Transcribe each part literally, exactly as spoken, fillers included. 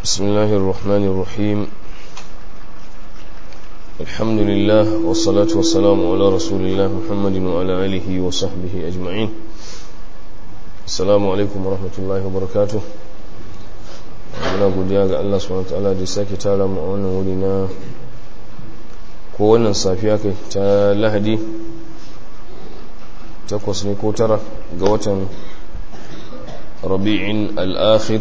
بسم الله الرحمن الرحيم الحمد لله والصلاة والسلام على رسول الله محمد وعلى آله وصحبه أجمعين. السلام عليكم ورحمة الله وبركاته. muna godiya ga Allah subhanahu wataala da sake tara mu a wannan wuri na ko wannan safiya kai ta Lahadi takwas ne ko tara ga watan Rabi'in al-akhir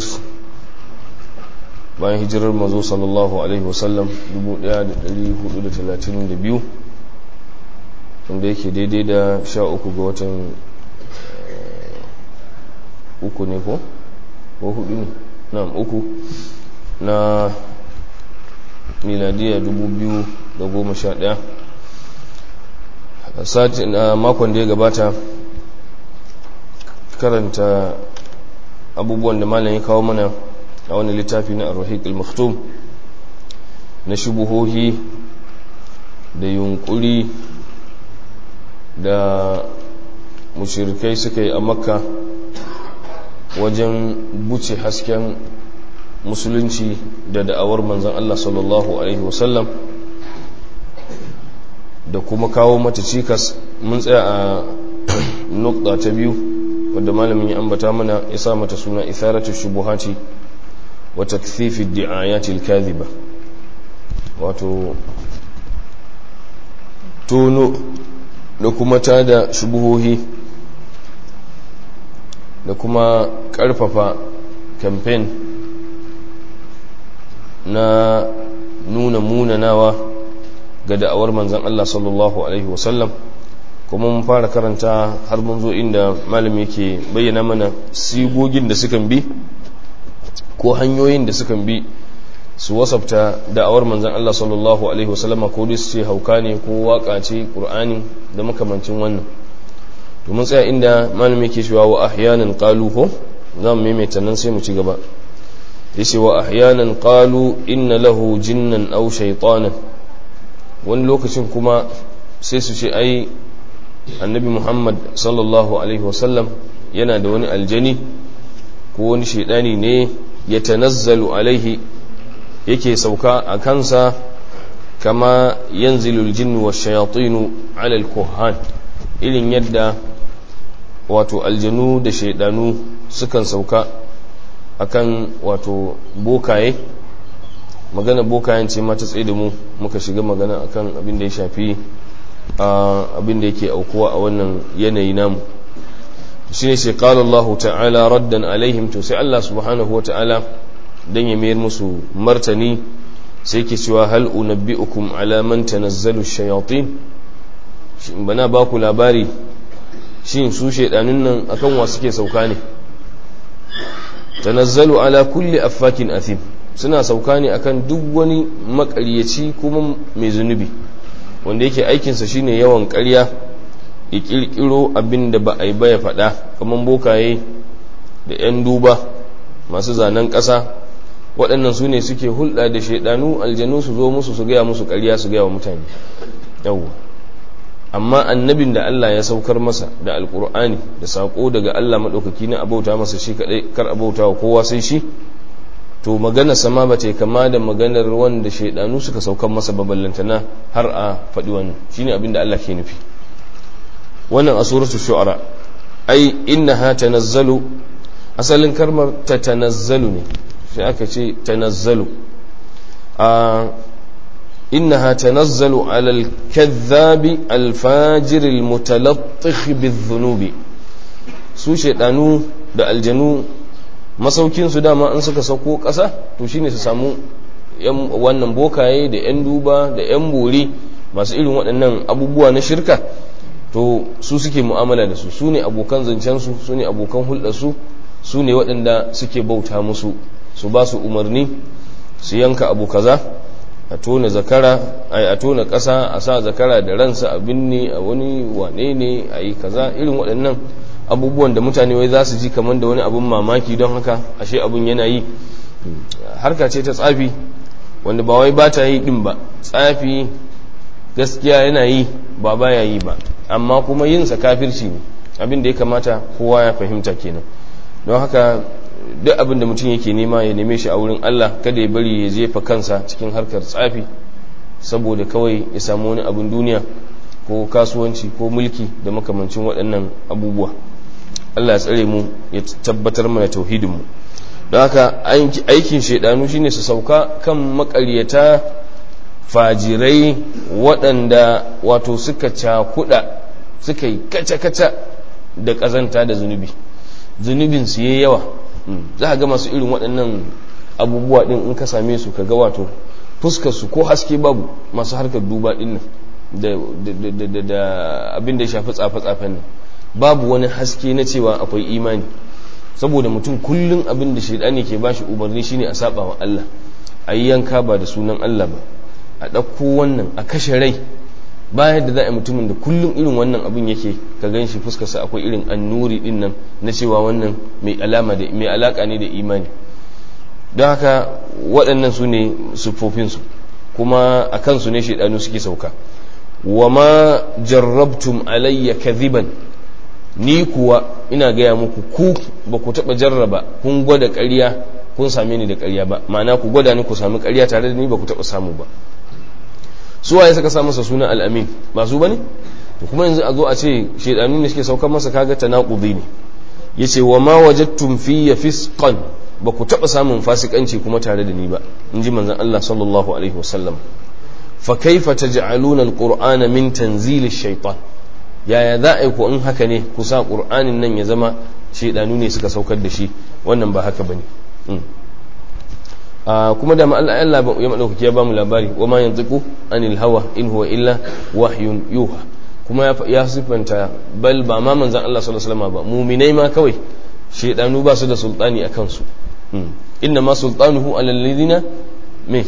bayan hijirar manzo sallallahu alaihi wasallam dubu ɗaya da ɗari hudu da talatin da biyu wanda yake daidai da sha uku ga watan uku ne ko ko hudu ne na uku na miladiya dubu biyu da goma sha ɗaya. A makon da ya gabata karanta abubuwan da malam ya kawo mana a wani littafi na ar-rahiq al-maktum na shubuhohi da yunkuri da mushrikai suka yi a makka wajen buce hasken musulunci da da'awar manzon Allah sallallahu alaihi wasallam da kuma kawo mata cikas. mun tsaya a nukta ta biyu wadda malamin ya ambata mana ya sa mata suna itharatu shubuhati wa takfifi di'ayati al-kadhiba, wato tono da kuma tada shubuhohi da kuma karfafa campaign na nuna munanawa ga da'awar manzon Allah sallallahu alaihi wasallam. kuma mun fara karanta har mun zo inda malami yake bayyana mana sigogin da sukan bi ko hanyoyin da sukan bi su wasafta da'awar manzon Allah sallallahu alaihi wasallama, ko dai su ce hauka ne ko waka ce Qur'ani da makamancin wannan. to mun tsaya inda malami yake cewa wa ahyanan qalu, ko zamu maimaita nan sai mu ci gaba. yace wa ahyanan qalu inna lahu jinnan aw shaytanan, wani lokacin kuma sai su ce ai annabi Muhammad sallallahu alaihi wasallam yana da wani aljani ko wani shaidani ne ya tanazzalu alaihi, yake sauka a kansa kama yanzilul jinnu wash shayatinu ala al-kuhan, irin yadda wato aljanu da shaidanu sukan sauka akan wato bokaye. magana bokayen ce ma ta tsaye da mu muka shiga magana akan abin da ya shafi abin da yake aukuwa a wannan yanayi namu. shi ne sai qala Allah ta'ala raddan alaihim, to sai Allah subhanahu wata'ala dan ya mayar musu martani sai ke cewa hal unabbi'ukum ala man tanazzalu shayatin, shin bana ba ku labari shin su shedanin nan akan wa suke sauka ne? tanazzalu ala kulli affakin athim, suna sauka ne akan duk wani makaryaci kuma mai zunubi wanda yake aikinsa shine yawan ƙarya, ya ƙirƙiro abin da ba a yi ba ya faɗa, kamar bokaye da 'yan duba masu zanen ƙasa. waɗannan su ne suke hulɗa da shaidanu aljanu su zo musu su gaya musu ƙarya su gaya wa mutane yawwa. amma annabin da Allah ya saukar masa da alƙur'ani da saƙo daga Allah maɗaukaki na abauta masa shi kaɗai, kar abauta wa kowa sai shi, to magana sama ba ta yi kama da maganar wanda shaidanu suka saukan masa baballantana har a faɗi wannan. shine abin da Allah ke nufi wannan a suratul shu'ara. ai innaha tanazzalu, asalin kalmar ta tanazzalu ne sai aka ce tanazzalu. a innaha tanazzalu ala al-kadhabi al-fajir al-mutalattikh bi-dhunubi, su shaidanu da aljanu masaukinsu dama an suka sauko ƙasa to shine su samu wannan bokaye da 'yan duba da 'yan bori masu irin waɗannan abubuwa na shirka, to su suke mu'amala da su, su ne abokan zancensu, su ne abokan hulɗarsu, su ne waɗanda suke bauta musu, su ba su umarni su yanka abu kaza, a tona zakara a tona ƙasa a sa zakara da ransa a binne a wani wane ne a yi kaza, irin waɗannan abubuwan da mutane wai za su ji kamar da wani abun mamaki, don haka ashe abun yana yi. harka ce ta tsafi wanda ba wai ba ta yi din ba, tsafi gaskiya yana yi ba baya yi ba, amma kuma yinsa kafirci ne, abin da ya kamata kowa ya fahimta kenan. don haka duk abin da mutum yake nema ya neme shi a wurin Allah, kada ya bari ya jefa kansa cikin harkar tsafi saboda kawai ya samu wani abin duniya ko kasuwanci ko mulki da makamancin waɗannan abubuwa. Allah ya tsare mu ya tabbatar mana tauhidinmu. don haka aikin shaidanu shine su sauka kan makaryata fajirai waɗanda wato suka cakuɗa suka yi kaca-kaca da ƙazanta da zunubi, zunubin su yayi yawa. za a ga masu irin waɗannan abubuwa ɗin in ka same su ka ga wato fuskar su ko haske babu, masu harkar duba ɗin nan da abin da ya shafi tsafe-tsafen nan babu wani haske na cewa akwai imani, saboda mutum kullum abin da shaidani ke bashi umarni shine a saba wa Allah, a yi yanka ba da sunan Allah ba, a ɗauko wannan a kashe rai. bayan da za a yi mutumin da kullum irin wannan abin yake ka gan shi fuskarsa akwai irin annuri din nan na cewa wannan mai alama da mai alaka ne da imani. don haka waɗannan su ne siffofinsu, kuma a kansu ne shaidanu suke sauka. wa ma jarrabtum alayya kadhiban, ni kuwa ina gaya muku ku ba ku taɓa jarraba kun gwada ƙarya kun same ni da ƙarya ba, ma'ana ku gwada ni ku sami ƙarya tare da ni ba ku taɓa samu ba. su waye suka sa masa suna al'amin, ba su bane? to kuma yanzu a zo a ce shaidanu ne suke saukar masa, kaga tanaqudi ne. yace wa ma wajadtum fi fisqan, ba ku taɓa samun fasikanci kuma tare da ni ba, inji manzon Allah sallallahu alaihi wasallam. fa kaifa taj'aluna alqur'ana min tanzil ash-shaytan, yaya za a yi ku in haka ne ku sa qur'anin nan ya zama shaidanu ne suka saukar da shi? wannan ba haka bane. kuma da Allah Allah ya madaukaki ya ba mu labari, wa ma yantiqu anil hawa in huwa illa wahyun yuha. kuma ya sifanta bal ba ma manzon Allah sallallahu alaihi wasallam ba, mu'minai ma kawai shaidanu ba su da sultani akan su. inna ma sultanuhu alal ladina me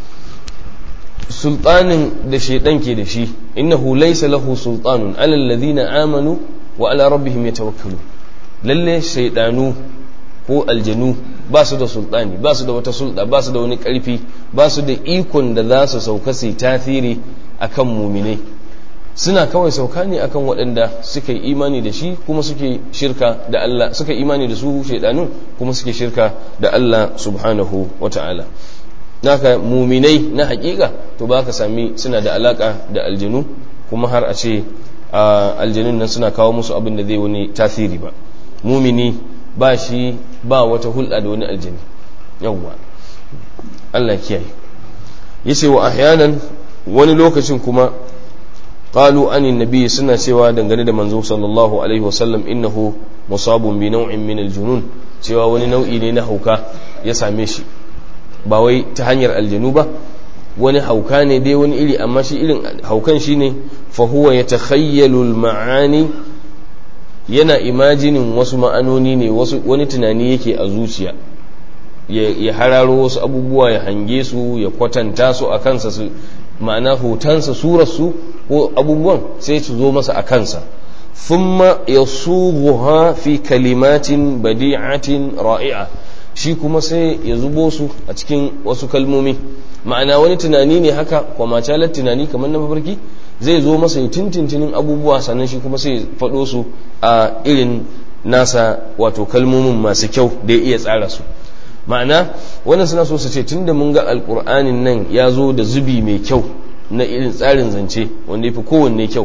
sultanin da shaidan ke da shi, innahu laysa lahu sultanun alal ladina amanu wa ala rabbihim yatawakkalun. lalle shaidanu ko aljanu ba su da sultani, ba su da wata sulta, ba su da wani karfi, ba su da ikon da za su sauka su tasiri akan muminai. suna kawai sauka ne akan waɗanda suka yi imani da shi kuma suke shirka da Allah, suka imani da su shaidanun kuma suke shirka da Allah subhanahu wata'ala. naka muminai na hakika to ba ka sami suna da alaka da aljanu kuma har a ce aljanun nan suna kawo musu abin da zai wani tasiri ba. mumini ba shi ba wata hulɗa da wani aljani, yawwa Allah kiyaye. yace wa ahyanan, wani lokacin kuma qalu anin nabi, suna cewa dangane da manzo sallallahu alaihi wasallam, innahu musabun bi naw'in min aljunun, cewa wani nau'i ne na hauka ya same shi, ba wai ta hanyar aljanu ba, wani hauka ne dai wani iri, amma shi irin haukan shine fa huwa yatakhayyalu al-ma'ani, yana imajinin wasu ma'anoni ne, wasu wani tunani yake a zuciya, ya hararo wasu abubuwa ya hange su ya kwatanta su a kansa, su ma'ana hotonsa surarsu ko abubuwan sai su zo masa a kansa. thumma yasughuha fi kalimatin badi'atin ra'i'a, shi kuma sai ya zubo su a cikin wasu kalmomi, ma'ana wani tunani ne haka kwamacalar tunani kamar na mafarki, zai zo masa tintintinin abubuwa, sannan shi kuma sai faɗo su a irin nasa wato kalmomin masu kyau da ya iya tsara su. ma'ana wannan suna so su ce tunda mun ga alkur'anin nan ya zo da zubi mai kyau na irin tsarin zance wanda ya fi kowanne kyau,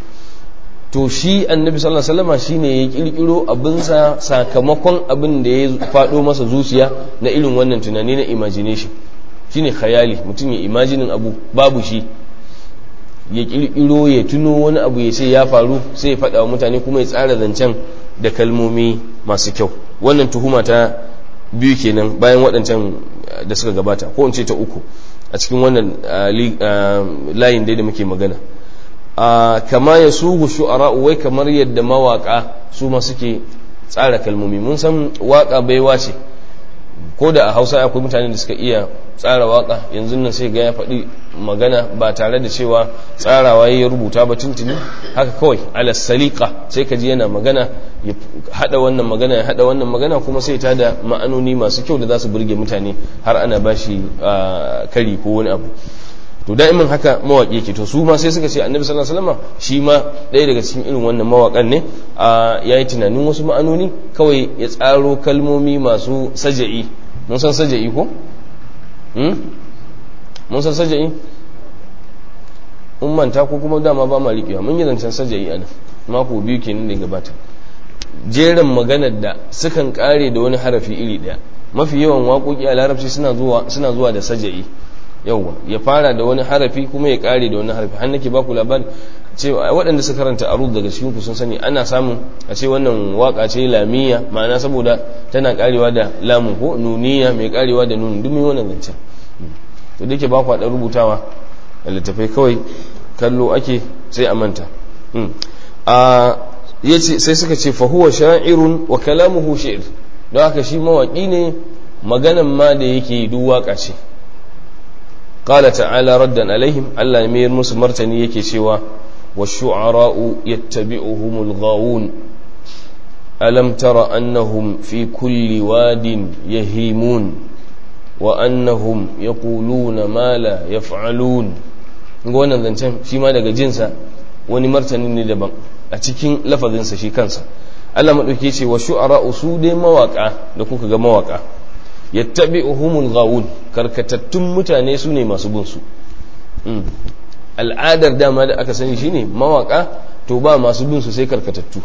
to shi annabi sallallahu alaihi wasallam shine ya kirkiro abinsa sakamakon abin da ya faɗo masa zuciya na irin wannan tunani na imagination, shine khayali, mutum ya imaginin abu babu shi, ya kirkiro ya tuno wani abu ya ce ya faru, sai ya faɗa wa mutane kuma ya tsara zancen da kalmomi masu kyau. wannan tuhuma ta biyu kenan bayan waɗancan da suka gabata, ko in ce ta uku a cikin wannan layin dai da muke magana. kama ya sugu shu'ara, wai kamar yadda mawaka su ma suke tsara kalmomi. mun san waka baiwa ce, ko da a Hausa akwai mutane da suka iya tsara waka, yanzu nan sai ga ya faɗi magana ba tare da cewa tsarawa ya rubuta ba tuntuni, haka kawai ala salika sai ka ji yana magana, ya hada wannan magana ya hada wannan magana, kuma sai ta da ma'anoni masu kyau da za su burge mutane har ana bashi kari ko wani abu. to da'imin haka mawaƙi yake. To su ma sai suka ce annabi sallallahu alaihi wasallam shi ma ɗaya daga cikin irin wannan mawaƙan ne, a yayi tunanin wasu ma'anoni kawai ya tsaro kalmomi masu saja'i. mun san saja'i ko hmm? mun san saja'i mun manta ko kuma dama ba ma riƙewa, mun yi zancen saja'i anan mako biyu kenan da gabata. jerin maganar da sukan kare da wani harafi iri daya, mafi yawan waƙoƙi a larabci suna zuwa suna zuwa da saja'i. yawa ya fara da wani harafi kuma ya kare da wani harafi. har nake baku labari cewa waɗanda suka karanta arud daga cikin ku sun sani ana samun a ce wannan waka ce lamiya, ma'ana saboda tana karewa da lamun, ko nuniya mai karewa da nun, dumi wannan zancen. to dake baku a rubutawa a littafai kawai kallo ake sai a manta. a yace sai suka ce fa huwa sha'irun wa kalamuhu shi'r, don haka shi mawaki ne, maganan ma da yake duk waka ce. qala ta'ala raddan alaihim, Allah ne mai musu martani yake cewa wash-shu'ara'u yattabi'uhumul ghawun alam tara annahum fi kulli wadin yahimun wa annahum yaquluna ma la yaf'alun. ga wannan zancen shi ma daga jinsa wani martani ne daban a cikin lafazinsa shi kansa. Allah maɗauki ce wa shu'ara su dai mawaka da kuka ga mawaka yattabi'uhumul ghawun, karkatattun mutane su ne masu bin su. al'adar dama da aka sani shine mawaka to ba masu bin su sai karkatattu.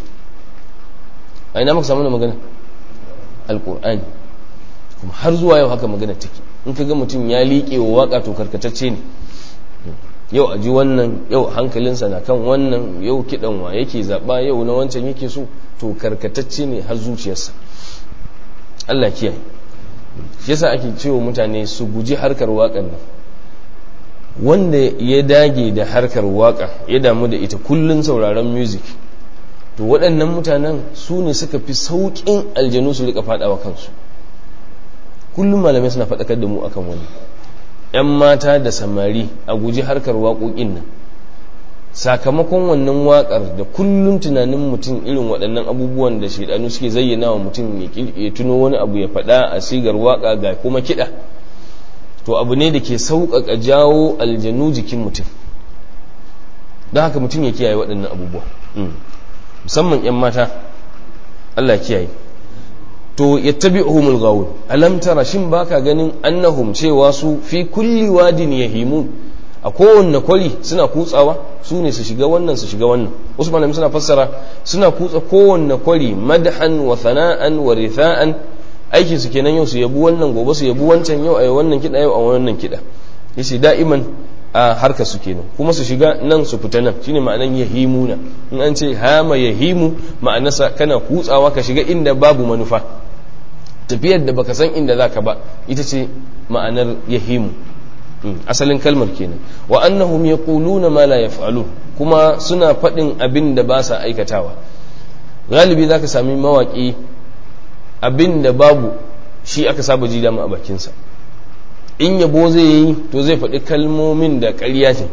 a ina muka samu da magana alqur'ani, kuma har zuwa yau haka magana take. in ka ga mutum ya liƙe wa waka to karkatacce ne. yau a ji wannan, yau hankalinsa na kan wannan, yau kiɗan wa yake zaɓa, yau na wancan yake so, to karkatacce ne har zuciyarsa. Allah kiyaye. shi yasa ake cewa mutane su guji harkar waƙan nan. wanda ya dage da harkar waƙa ya damu da ita kullun sauraron music, to waɗannan mutanen su ne suka fi sauƙin aljanu su rika faɗawa kansu. kullum malamai suna faɗakar da mu akan wani. 'yan mata da samari a guji harkar waƙoƙin nan, sakamakon wannan waƙar da kullum tunanin mutum irin waɗannan abubuwan da shaidanu suke zayyana wa mutum ya tuno wani abu ya faɗa a sigar waƙa ga kuma kiɗa, to abu ne da ke sauƙaƙa jawo aljanu jikin mutum. don haka mutum ya kiyaye waɗannan abubuwa, musamman 'yan mata, Allah kiyaye. to yattabi'uhumul ghawun alam tara, shin baka ganin annahum cewa su fi kulli wadin yahimun, a kowanne kwari suna kutsawa, su ne su shiga wannan su shiga wannan. wasu malamai suna fassara suna kutsa kowanne kwari madhan wa thana'an wa ritha'an, aikin su kenan yau su yabu wannan, gobe su yabu wancan, yau ayi wannan kida, yau a wannan kida. yace da'iman a harka su kenan, kuma su shiga nan su fita nan, shine ma'anan yahimuna. in an ce hama yahimu ma'anarsa kana kutsawa ka shiga inda babu manufa, tafiyar da baka san inda zaka ba, ita ce ma'anar yahimu. asalin kalmar kenan. wa annahum yaquluna ma la yaf'alun, kuma suna faɗin abin da ba sa aikatawa. galibi zaka sami mawaki abin da babu shi aka saba ji dama a bakinsa. in yabo zai yi to zai faɗi kalmomin da ƙarya ce.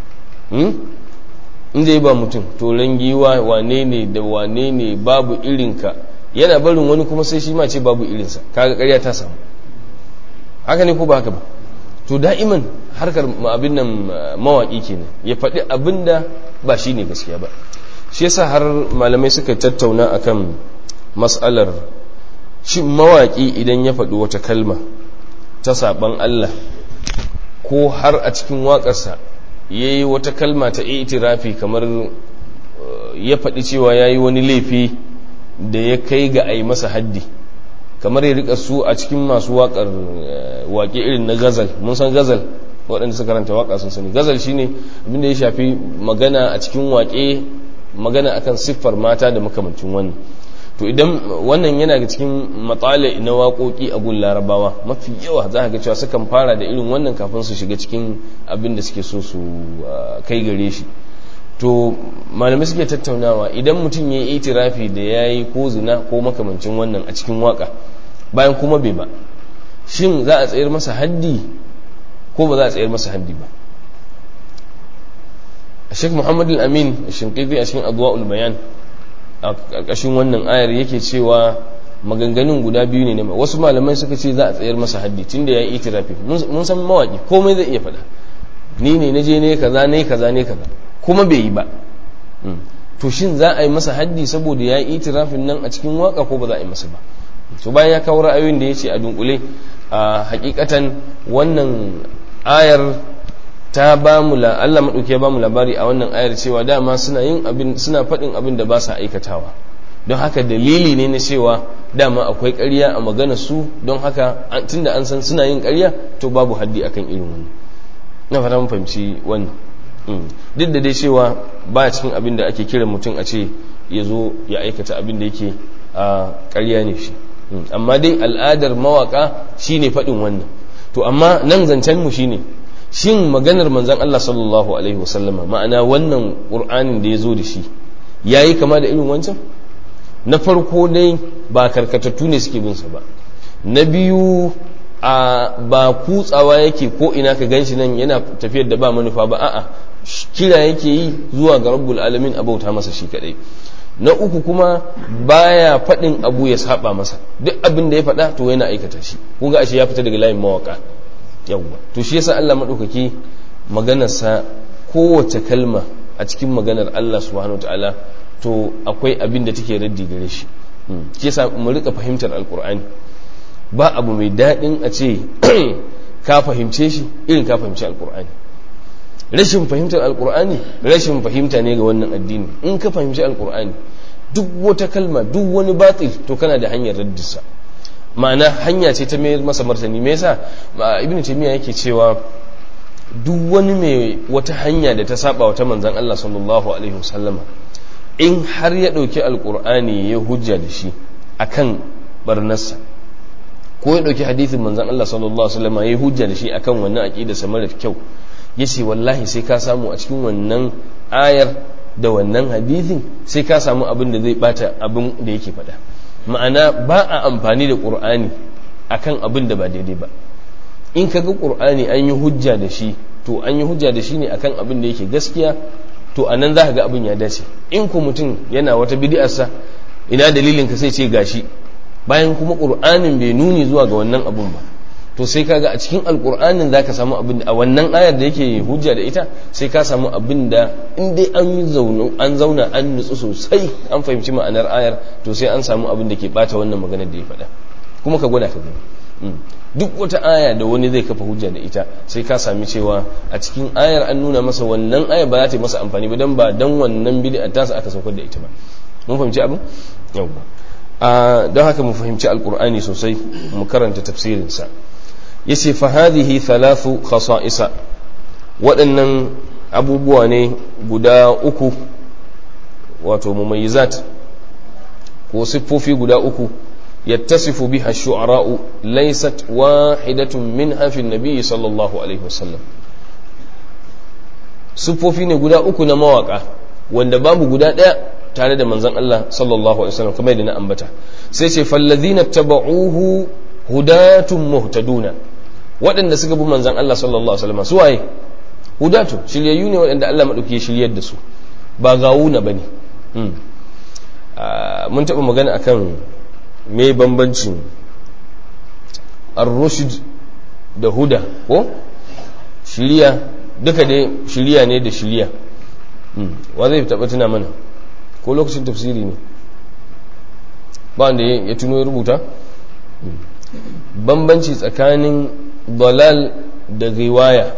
in zai ba mutum to rangiwa wane ne da wane ne, babu irinka, yana barin wani kuma sai shi ma ce babu irinsa, kaga ƙarya ta samu. haka ne ko ba haka ba? to da'iman harkar abin nan mawaƙi kenan, ya faɗi abin da ba shi ne gaskiya ba. shi yasa har malamai suka tattauna akan mas'alar shi mawaƙi idan ya faɗi wata kalma ta saɓan Allah, ko har a cikin waƙarsa ya yi wata kalma ta itirafi, kamar ya faɗi cewa ya yi wani laifi da ya kai ga a yi masa haddi, kamar ya rika su a cikin masu waƙar waƙe irin na gazal. mun san gazal, waɗanda suka karanta waƙa sun sani gazal shine abinda ya shafi magana a cikin waƙe, magana akan siffar mata da makamancin wannan. to idan wannan yana ga cikin matsala na waƙoƙi a gun larabawa, mafi yawa za ka ga cewa sukan fara da irin wannan kafin su shiga cikin abin da suke so su kai gare shi. to malamai suke tattaunawa, idan mutum ya yi itirafi da ya yi ko zina ko makamancin wannan a cikin waƙa, bayan kuma bai ba, shin za a tsayar masa haddi ko ba za a tsayar masa haddi ba? Sheikh Muhammad al-Amin Shinqiti a cikin Adwa'ul Bayan a ƙarƙashin wannan ayar yake cewa maganganun guda biyu ne. wasu malamai suka ce za a tsayar masa haddi tunda ya yi itirafi. mun san mawaki komai zai iya faɗa, ni ne na je ne kaza ne kaza ne kaza kuma bai yi ba to shin za a yi masa haddi saboda ya yi itirafin nan a cikin waka ko ba za a yi masa ba? to bayan ya kawo ra'ayoyin da ya ce a dunkule a hakikatan wannan ayar ta ba mu la Allah madauki ya ba mu labari a wannan ayar cewa dama suna yin abin suna faɗin abin da ba sa aikatawa, don haka dalili ne na cewa dama akwai ƙarya a magana su, don haka tunda an san suna yin ƙarya to babu haddi akan irin wannan. na fata mun fahimci wannan duk da dai cewa ba cikin abin da ake kira mutum a ce ya zo ya aikata abin da yake a ƙarya ne shi, amma dai al'adar mawaka shine faɗin wannan. to amma nan zancen mu shine shin maganar manzon Allah sallallahu alaihi wasallama ma'ana wannan qur'anin da ya zo da shi yayi kama da irin wancan? na farko dai ba karkatattu ne suke bin sa ba, na biyu a ba kutsawa yake ko ina ka ganshi nan yana tafiyar da ba manufa ba, a'a kira yake yi zuwa ga rabbul alamin a bauta masa shi kadai. na uku kuma baya faɗin abu ya saba masa, duk abin da ya faɗa to yana aikata shi. kun ga ashe ya fita daga layin mawaka yawwa. to shi yasa Allah madaukaki maganarsa kowace kalma a cikin maganar Allah subhanahu wataala to akwai abin da take raddi gare shi. shi yasa mu rika fahimtar alqur'ani. ba abu mai daɗin a ce ka fahimce shi irin ka fahimci alqur'ani. rashin fahimtar alqur'ani rashin fahimta ne ga wannan addini. in ka fahimci alqur'ani duk wata kalma duk wani batil to kana da hanyar raddisa, ma'ana hanya ce ta mayar masa martani. me yasa ibnu taymiya yake cewa duk wani mai wata hanya da ta saba wa ta manzon Allah sallallahu alaihi wasallama in har ya dauki alqur'ani ya hujja da shi akan barnarsa, ko ya dauki hadisin manzon Allah sallallahu alaihi wasallama ya hujja da shi akan wannan aqida sa mara kyau, yace wallahi sai ka samu a cikin wannan ayar da wannan hadisin sai ka samu abin da zai bata abin da yake faɗa. ma'ana ba a amfani da ƙur'ani akan abin da ba daidai ba. in ka ga ƙur'ani an yi hujja da shi to an yi hujja da shi ne akan abin da yake gaskiya, to a nan za ka ga abin ya dace. in ku mutum yana wata bid'arsa ina dalilin ka sai ce gashi, bayan kuma ƙur'anin bai nuni zuwa ga wannan abin ba, to sai kaga a cikin alƙur'anin za ka samu abin da a wannan ayar da yake hujja da ita sai ka samu abin da in dai an zauna an zauna an nutsu sosai an fahimci ma'anar ayar to sai an samu abin da ke bata wannan maganar da ya faɗa. kuma ka gwada ka gani duk wata aya da wani zai kafa hujja da ita sai ka sami cewa a cikin ayar an nuna masa wannan ayar ba za ta yi masa amfani ba, dan ba dan wannan bid'a ta sa aka saukar da ita ba. mun fahimci abin yawwa. don haka mu fahimci alƙur'ani sosai mu karanta tafsirinsa. yace fa hadhihi thalathu khasa'isa, waɗannan abubuwa ne guda uku wato mumayyizat ko siffofi guda uku yattasifu biha ash-shu'ara'u laysat wahidatun minha fi an-nabi sallallahu alaihi wasallam. siffofi ne guda uku na mawaka wanda babu guda ɗaya tare da manzon Allah sallallahu alaihi wasallam kamar yadda na ambata. sai ce falladhina tabauhu hudatun muhtaduna, waɗanda suka bi manzan Allah sallallahu alaihi wasallam su waye? hudatu, shiryayyu ne waɗanda Allah madauki ya shiryar da su, ba gawuna bane. mun taɓa magana akan me bambancin ar-rushd da huda ko shiriya, duka dai shiriya ne da shiriya. wa zai taɓa tuna mana ko lokacin tafsiri ne ba wanda ya tuno ya rubuta? bambanci tsakanin dalal da riwaya.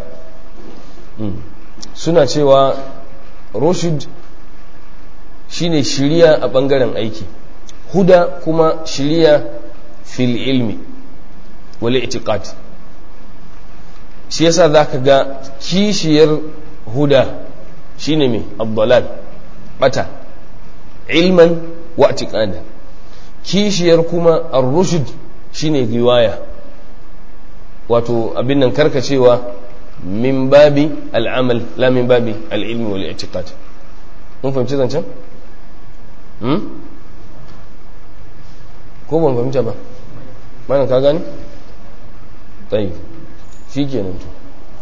suna cewa rushd shine shiriya a bangaren aiki, huda kuma shiriya fil ilmi wal i'tiqad. shi yasa zaka ga kishiyar huda shine me ad-dalal, bata ilman wa i'tiqadan. kishiyar kuma ar-rushd shine riwaya, wato abin nan karkacewa min babi al'amal la min babi al'ilmi wal i'tiqad. mun fahimci zancen? hmm? ko ban fahimta ba? mana ka gani? tsayi shi kenan to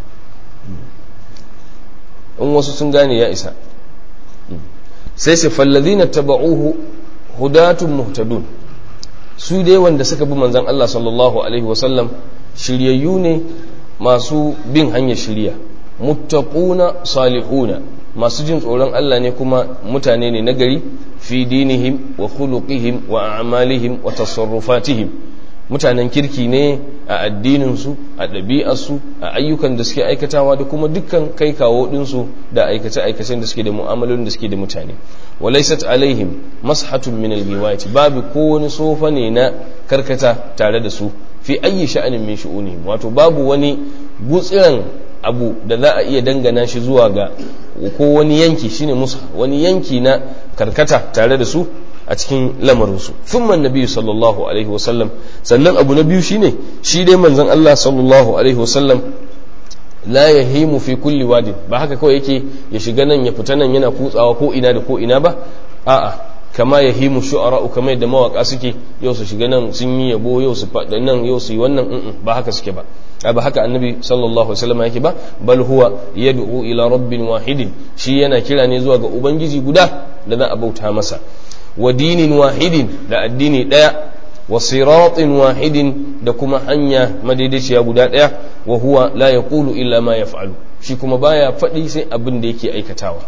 in wasu sun gane ya isa. sai sai fallazina taba'uhu hudatun muhtadun, su dai wanda suka bi manzan Allah sallallahu alaihi wasallam shiryayyu ne masu bin hanyar shirya. muttaquna salihuna masu jin tsoron Allah ne kuma mutane ne nagari fi dinihim wa khuluqihim wa a'malihim wa tasarrufatihim mutanen kirki ne a addininsu a ɗabi'arsu a ayyukan da suke aikatawa da kuma dukkan kai kawo ɗinsu da aikace-aikacen da suke da mu'amalolin da suke da mutane walaisat alaihim mashatun min alghiwayati babu ko wani sofa ne na karkata tare da su fi ayyi sha'anin min shu'unihim wato babu wani gutsiran abu da za a iya dangana shi zuwa ga ko wani yanki shine musa wani yanki na karkata tare da su a cikin lamarinsu thumma annabi sallallahu alaihi wasallam sannan abu na biyu shine shi dai manzon Allah sallallahu alaihi wasallam la yahimu fi kulli wadin ba haka kawai yake ya shiga nan ya fita nan yana kutsawa ko ina da ko ina ba a'a kama yahimu shu'ara kamar yadda mawaka suke yau su shiga nan sun yi yabo yau su faɗa nan yau su yi wannan ba haka suke ba ba haka annabi sallallahu alaihi wasallam yake ba bal huwa yad'u ila rabbin wahidin shi yana kira ne zuwa ga ubangiji guda da za a bauta masa wa dinin wahidin da addini daya wa siratin wahidin da kuma hanya madaidaiciya guda daya wa huwa la yaqulu illa ma yaf'alu shi kuma baya faɗi sai abin da yake aikatawa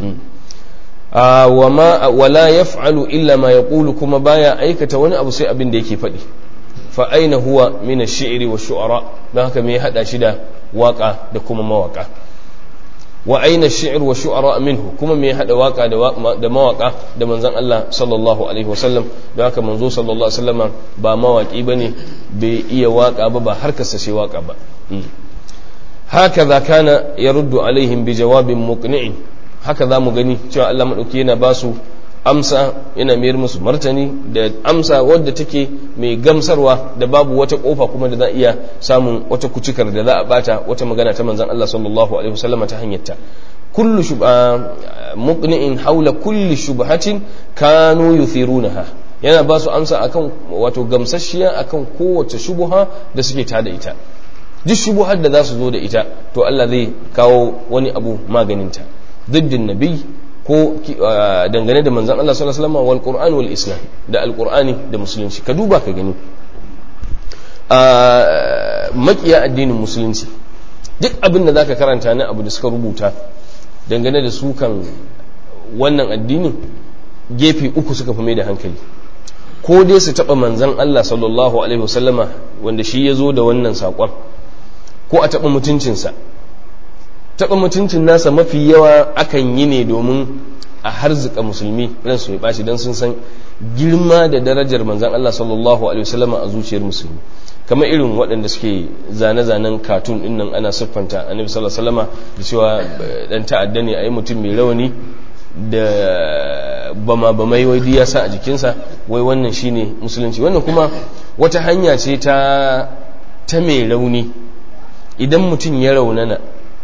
wa ma wala yaf'alu illa ma yaqulu kuma baya aikata wani abu sai abin da yake faɗi fa aina huwa min ash-shi'ri wa shu'ara dan haka me ya hada shi da waka da kuma mawaka wa aina ash-shi'r wa shu'ara minhu kuma me ya hada waka da mawaka da manzon Allah sallallahu alaihi wasallam dan haka manzo sallallahu alaihi wasallam ba mawaki bane bai iya waka ba ba harkarsa shi waka ba hakaza kana yaruddu alaihim bi jawabin muqni'in haka zamu gani cewa Allah madauki yana basu amsa yana mayar musu martani da amsa wadda take mai gamsarwa da babu wata kofa kuma da za iya samun wata kucikar da za a bata wata magana ta manzon Allah sallallahu alaihi wasallam ta hanyarta kullu shubha muqni'in haula kulli shubhatin kanu yuthirunaha yana ba su amsa akan wato gamsasshiya akan kowace shubha da suke tada ita duk shubhar da za su zo da ita to Allah zai kawo wani abu maganinta diddin nabi ko dangane da manzan Allah sallallahu alaihi wasallam wal Qur'an wal Islam da alqur'ani da musulunci ka duba ka gani a makiya addinin musulunci duk abin da zaka karanta ne abu da suka rubuta dangane da su kan wannan addinin gefe uku suka fi mai da hankali ko dai su taba manzan Allah sallallahu alaihi wasallama wanda shi ya zo da wannan sakon ko a taba mutuncinsa taɓa mutuncin nasa mafi yawa akan yi ne domin a harzika musulmi ran su ya ɓaci don sun san girma da darajar manzan Allah sallallahu alaihi wasallam a zuciyar musulmi kamar irin waɗanda suke zane-zanen katun ɗin nan ana siffanta annabi sallallahu alaihi wasallam da cewa dan ta'adda ne a yi mutum mai rauni da bama bamai wai ya sa a jikinsa wai wannan shine musulunci wannan kuma wata hanya ce ta ta mai rauni idan mutum ya raunana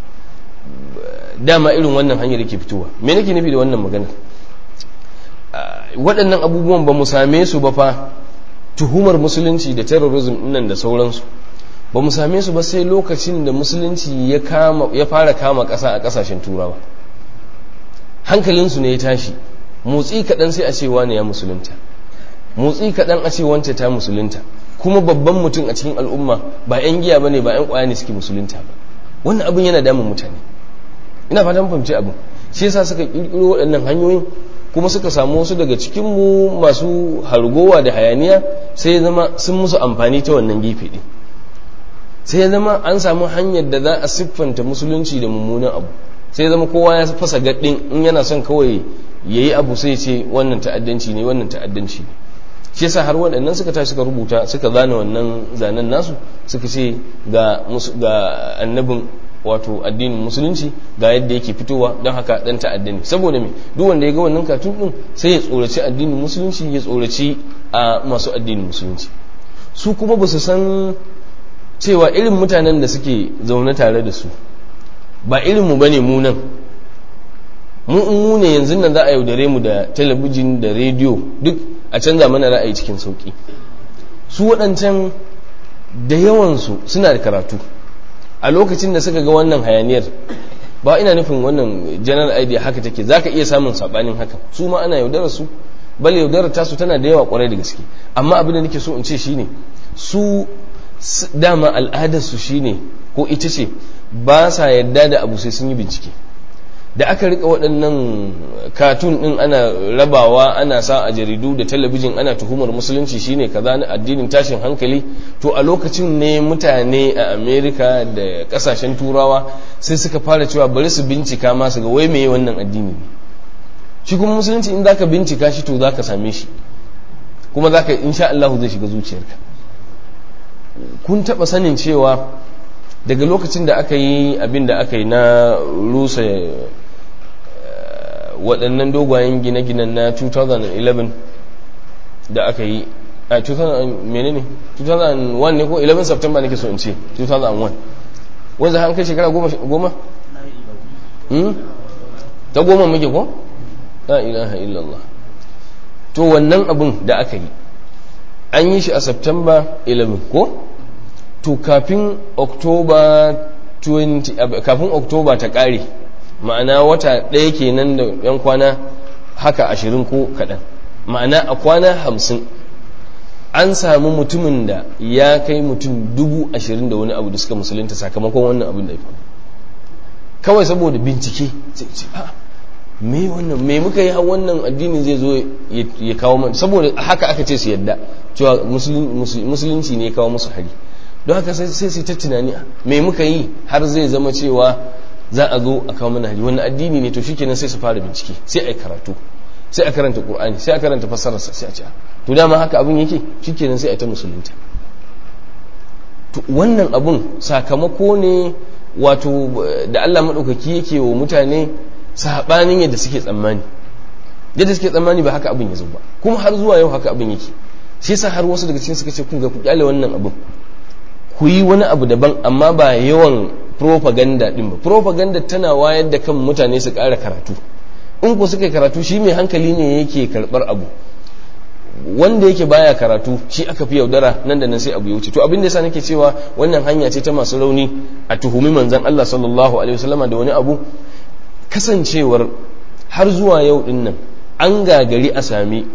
dama irin wannan hanyar yake fitowa me nake nufi da wannan magana waɗannan abubuwan ba mu same su ba fa tuhumar musulunci da terrorism nan da sauransu ba mu same su ba sai lokacin da musulunci ya kama ya fara kama ƙasa a ƙasashen turawa hankalinsu ne ya tashi motsi kaɗan sai a ce wani ya musulunta motsi kaɗan a ce wance ta musulunta kuma babban mutum a cikin al'umma ba 'yan giya ba ne ba 'yan ƙwaya ne suke musulunta ba wannan abin yana damun mutane ina fatan fahimci abin shi yasa suka kirkiro waɗannan hanyoyin kuma suka samu wasu daga cikin mu masu hargowa da hayaniya sai ya zama sun musu amfani ta wannan gefe din sai ya zama an samu hanyar da za a siffanta musulunci da mummunan abu sai ya zama kowa ya fasa gaddin in yana son kawai yayi abu sai ya ce wannan ta'addanci ne wannan ta'addanci ne shi yasa har waɗannan suka tashi suka rubuta suka zana wannan zanen nasu suka ce ga ga annabin wato addinin musulunci ga yadda yake fitowa don haka dan ta'adda ne saboda me duk wanda ya ga wannan katun din sai ya tsoraci addinin musulunci ya tsoraci a masu addinin musulunci su kuma ba su san cewa irin mutanen da suke zaune tare da su ba irin mu bane mu nan mu mu ne yanzu nan za a yaudare mu da talabijin da rediyo duk a canza mana ra'ayi cikin sauki su waɗancan da yawansu suna da karatu a lokacin da suka ga wannan hayaniyar ba ina nufin wannan general idea haka take zaka iya samun sabanin haka su ma ana yaudarar su bal yaudarar tasu tana da yawa kwarai da gaske amma abin da nake so in ce shine su dama al'adarsu shine ko ita ce ba sa yadda da abu sai sun yi bincike. Da aka rika waɗannan katun ɗin ana rabawa ana sa a jaridu da talabijin ana tuhumar musulunci shine kaza na addinin tashin hankali, to a lokacin ne mutane a Amerika da ƙasashen turawa sai suka fara cewa bari su bincika ma su ga wai meye wannan addini ne. Shi kuma musulunci in zaka bincika shi to zaka same shi kuma zaka insha Allah zai shiga zuciyarka. Kun taɓa sanin cewa daga lokacin da aka yi abin da aka yi na rusa waɗannan dogayen gine-ginen na two thousand eleven da aka yi a two thousand menene two thousand one ne ko eleven September nake so in ce two thousand one wanda an kai shekara goma goma hmm ta goma muke ko la ilaha illallah. To wannan abun da aka yi an yi shi a September eleven ko to kafin October twenty kafin October ta kare, ma'ana wata ɗaya kenan da yan kwana haka ashirin ko kaɗan, ma'ana a kwana hamsin an samu mutumin da ya kai mutum dubu ashirin da wani abu da suka musulunta sakamakon wannan abin da ya faru kawai saboda bincike. sai ce a me wannan me muka yi wannan addini zai zo ya kawo mana, saboda haka aka ce su yadda cewa musulunci ne ya kawo musu hari. Don haka sai sai ta tunani me muka yi har zai zama cewa za a zo a kawo mana hari, wannan addini ne, to shikenan sai su fara bincike, sai a karatu, sai a karanta Qur'ani, sai a karanta fassararsa, sai a ce to dama haka abin yake, shikenan sai a ta musulunta. To wannan abun sakamako ne wato da Allah madaukaki yake wa mutane sabanin yadda suke tsammani. Yadda suke tsammani ba haka abin ya zo ba, kuma har zuwa yau haka abin yake. Shi yasa har wasu daga cikin suka ce kun ga ku kyale wannan abin, ku yi wani abu daban amma ba yawan propaganda din ba. Propaganda tana wayar da kan mutane su ƙara karatu. In ku suka karatu, shi mai hankali ne yake karɓar abu, wanda yake baya karatu shi aka fi yaudara, nan da nan sai abu ya wuce. To abin da yasa nake cewa wannan hanya ce ta masu rauni a tuhumi manzon Allah sallallahu alaihi wasallama da wani abu, kasancewar har zuwa yau din nan an gagari a sami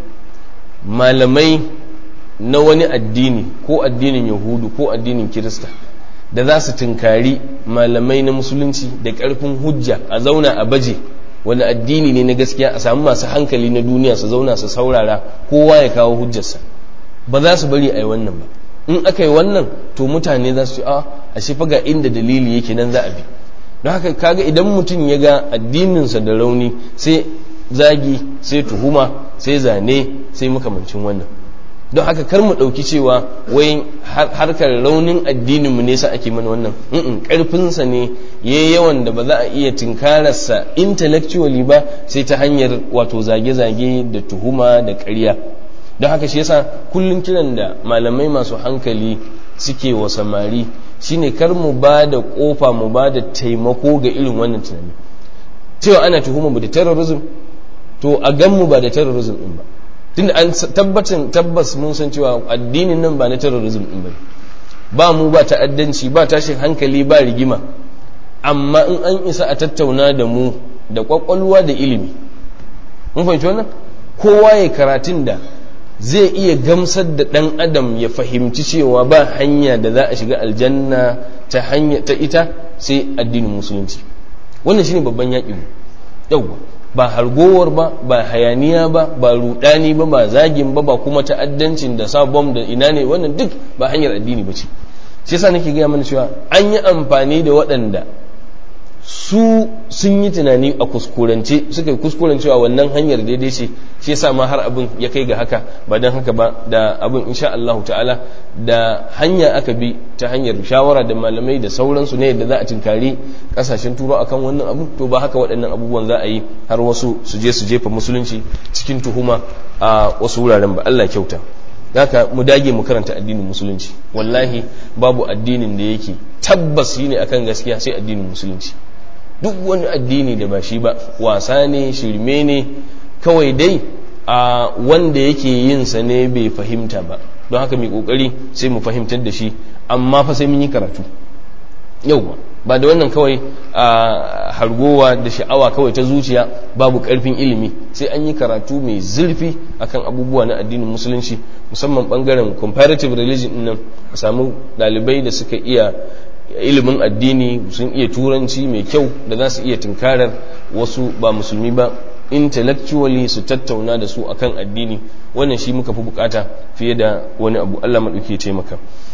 malamai na wani addini ko addinin Yahudu ko addinin Kirista da za su tunkari malamai na musulunci da ƙarfin hujja a zauna a baje wani addini ne na gaskiya, a samu masu hankali na duniya su zauna su saurara kowa ya kawo hujjarsa. Ba za su bari a yi wannan ba. In aka yi wannan to mutane za su ce a a shi faga inda dalili yake nan za a bi. Don haka kaga idan mutum ya ga addininsa da rauni sai zagi, sai tuhuma, sai zane, sai makamancin wannan. Don haka kar mu ɗauki cewa wai harkar raunin addininmu ne sa ake mana wannan, ƙarfinsa ne ya yawan da ba za a iya tinkararsa intellectually ba sai ta hanyar wato zage-zage da tuhuma da ƙarya. Don haka shi yasa kullum kiran da malamai masu hankali suke wa samari shine kar mu ba da ƙofa, mu ba da taimako ga irin wannan tunani cewa ana tuhuma mu da terrorism, to a gan mu ba da terrorism ɗin ba. Tunda an tabbacin tabbas mun san cewa addinin nan ba na terrorism din bane, ba mu ba ta'addanci, ba tashin hankali, ba rigima, amma in an isa a tattauna da mu da kwakwalwa da ilimi, mun fahimci wannan, kowa ya karatun da zai iya gamsar da dan adam ya fahimci cewa ba hanya da za a shiga aljanna ta hanya ta ita sai addinin musulunci. Wannan shine babban yaƙi mu yauwa, ba hargowar ba, ba hayaniya ba, ba rudani ba, ba zagin ba, ba kuma ta'addancin da sa bom da ina ne, wannan duk ba hanyar addini ba ce. Shi yasa nake gaya mana cewa an yi amfani da waɗanda su sun yi tunani a kuskurance, suka yi kuskuren cewa wannan hanyar daidai ce, shi yasa ma har abin ya kai ga haka. Ba don haka ba da abin insha Allah ta'ala da hanya aka bi ta hanyar shawara da malamai da sauransu ne yadda za a tinkari kasashen turo akan wannan abu, to ba haka waɗannan abubuwan za a yi har wasu su je su jefa musulunci cikin tuhuma a wasu wuraren ba. Allah kyauta. Haka mu dage mu karanta addinin musulunci. Wallahi babu addinin da yake tabbas yi ne akan gaskiya sai addinin musulunci. Duk wani addini da ba shi ba wasa ne, shirme ne, kawai dai a wanda yake yin sa ne bai fahimta ba. Don haka mai kokari sai mu fahimtar da shi, amma fa sai mun yi karatu. Yauwa ba da wannan kawai a hargowa da sha'awa kawai ta zuciya babu karfin ilimi, sai an yi karatu mai zurfi akan abubuwa na addinin musulunci, musamman bangaren comparative religion din nan, a samu dalibai da suka iya ilimin addini, sun iya turanci mai kyau da za su iya tunkarar wasu ba musulmi ba intellectually su tattauna da su akan addini. Wannan shi muka fi bukata fiye da wani abu. Allah maɗauki ya taimaka.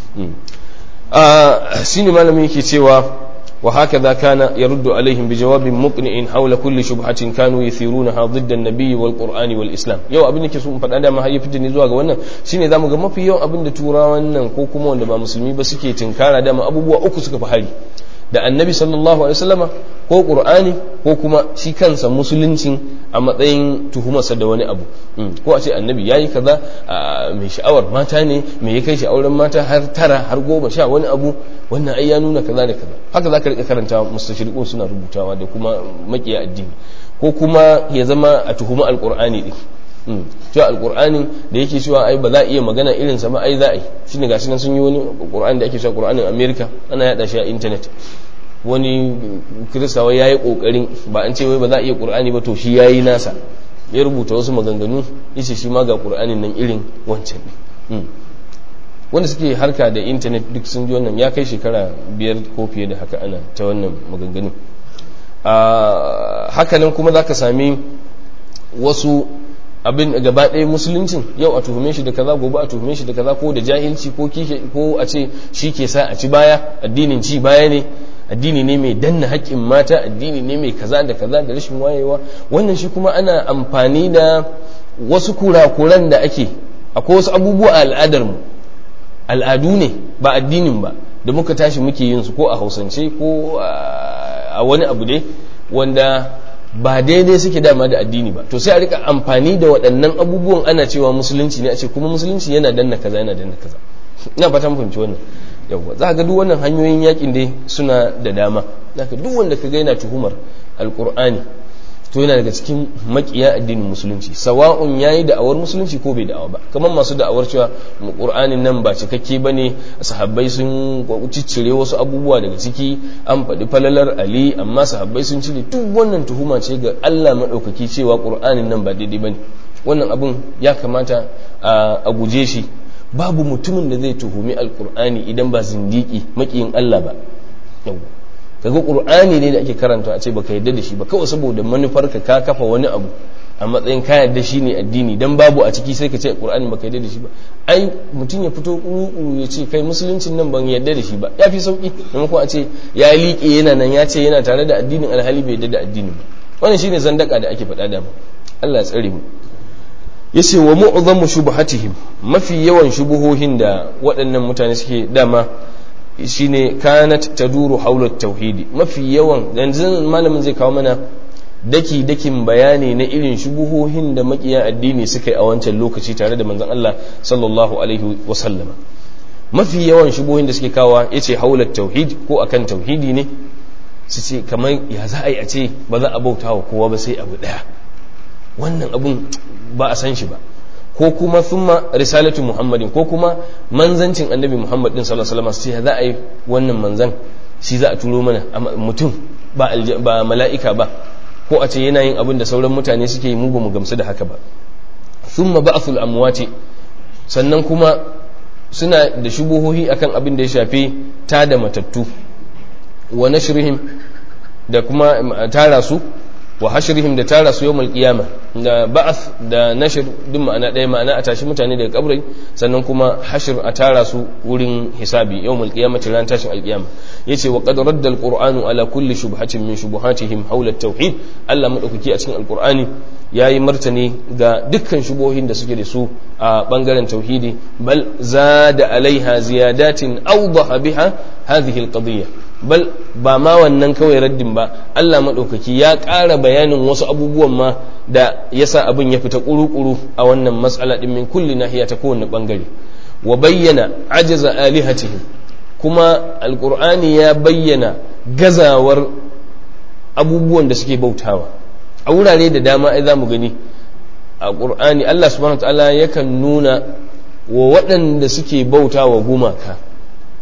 shi ne malami yake cewa wa hakaza kana yaruddu alaihim bi jawabin muqni'in hawla kulli shubhatin kanu yathirunaha ضد النبي والقرآن والإسلام. yau abin da ke so in faɗa da ma har ya fita ne zuwa ga wannan shine zamu ga mafi yawan abin da turawan nan ko kuma wanda ba musulmi ba suke tinkara da ma abubuwa uku suka fi hari, da annabi sallallahu alaihi wasallama ko qur'ani ko kuma shi kansa musuluncin a matsayin tuhumarsa da wani abu, ko a ce annabi yayi kaza, mai sha'awar mata ne, mai ya kai shi auren mata har tara har goma sha wani abu, wannan ai ya nuna kaza da kaza. Haka zaka rika karanta mustashriqun suna rubutawa da kuma makiya addini, ko kuma ya zama a tuhuma alqur'ani din cewa alqur'anin da yake cewa ai ba za a iya magana irin sa ba, ai za a yi shine gashi nan sun yi wani qur'ani da ake cewa qur'anin America ana yada shi a internet. Wani kiristawa ya yi ƙoƙarin, ba an ce wai ba za a iya ƙur'ani ba, to shi ya yi nasa, ya rubuta wasu maganganu yace shi ma ga ƙur'anin nan irin wancan ne. Wanda suke harka da intanet duk sun ji wannan, ya kai shekara biyar ko fiye da haka ana ta wannan maganganu. Hakanan kuma za ka sami wasu abin gaba ɗaya musuluncin yau a tuhume shi da kaza, gobe a tuhume shi da kaza, ko da jahilci ko a ce shi ke sa a ci baya, addinin ci baya ne, addini ne mai danna haƙƙin mata, addini ne mai kaza da kaza da rashin wayewa. Wannan shi kuma ana amfani da wasu kurakuran da ake, akwai wasu abubuwa a al'adarmu, al'adu ne ba addinin ba, da muka tashi muke yin su ko a hausance ko a wani abu dai wanda ba daidai suke dama da addini ba, to sai a rika amfani da waɗannan abubuwan ana cewa musulunci ne, a ce kuma musulunci yana danna kaza yana danna kaza. Ina fata mun fahimci wannan. Yawwa za ka ga duk wannan hanyoyin yakin dai suna da dama. Zaka duk wanda ka ga yana tuhumar alqur'ani to yana daga cikin makiya addinin musulunci, sawa'un yayi da'awar musulunci ko bai da'awa ba. Kamar masu da'awar cewa qur'anin nan ba cikakke bane, sahabbai sun ciccire wasu abubuwa daga ciki, an faɗi falalar Ali amma sahabbai sun cire. Duk wannan tuhuma ce ga Allah madaukaki cewa qur'anin nan ba daidai bane. Wannan abun ya kamata a guje shi. Babu mutumin da zai tuhumi alkur'ani idan ba zindiki makiyin Allah ba. Yau kaga qur'ani ne da ake karanta a ce baka yarda da shi ba kawai saboda manufar ka ka kafa wani abu a matsayin ka yarda shi ne addini, dan babu a ciki sai ka ce qur'ani baka yarda da shi ba. Ai mutum ya fito kuru ya ce kai musuluncin nan ban yarda da shi ba, yafi sauki maimakon a ce ya liƙe yana nan ya ce yana tare da addinin alhali bai yarda da addini ba. Wannan shine zandaka da ake faɗa da mu. Allah ya tsare mu. Yace wa mu'azzamu shubhatihim, mafi yawan shubuhohin da waɗannan mutane suke dama shine kanat taduru haula tauhidi. Mafi yawan yanzu malamin zai kawo mana daki dakin bayani na irin shubuhohin da makiya addini suka yi a wancan lokaci tare da manzon Allah sallallahu alaihi wa sallama. Mafi yawan shubuhohin da suke kawa yace haula tauhid ko akan tauhidi ne, su ce kamar ya za a yi a ce ba za a bautawa kowa ba sai abu daya, wannan abun ba a san shi ba, ko kuma thumma risalatu muhammadin, ko kuma manzancin annabi muhammad din sallallahu alaihi wasallam, sai za a yi wannan manzan shi za a turo mana mutum ba ba mala'ika ba, ko a ce yana yin abin da sauran mutane suke yi mu ba mu gamsu da haka ba. Thumma ba'thul amwati, sannan kuma suna da shubuhohi akan abin da ya shafi tada matattu, wa nashrihim da kuma tara su, wa hashrihim da tara su yawmal qiyamah. Da ba'ath da nashr duk ma'ana ɗaya, ma'ana a tashi mutane daga kabrai, sannan kuma hashr a tara su wurin hisabi yawmal qiyamati ran tashin alqiyama. Yace wa qad radda alqur'anu ala kulli shubhatin min shubuhatihim hawla at-tauhid. Allah madaukaki a cikin alqur'ani yayi martani ga dukkan shubuhohin da suke da su a bangaren tauhidi, bal zada alaiha ziyadatin awdaha biha hadhihi alqadiyya. Bal ba ma wannan kawai raddin ba, Allah maɗaukaki ya ƙara bayanin wasu abubuwan ma da yasa abin ya fita ƙuru-ƙuru a wannan matsala ɗin min kulli nahiya ta kowane ɓangare. Wa bayyana ajaza alihatihim, kuma alƙur'ani ya bayyana gazawar abubuwan da suke bautawa a wurare da dama. Ai za mu gani a ƙur'ani Allah subhanahu wa ta'ala yakan nuna wa waɗanda suke bautawa gumaka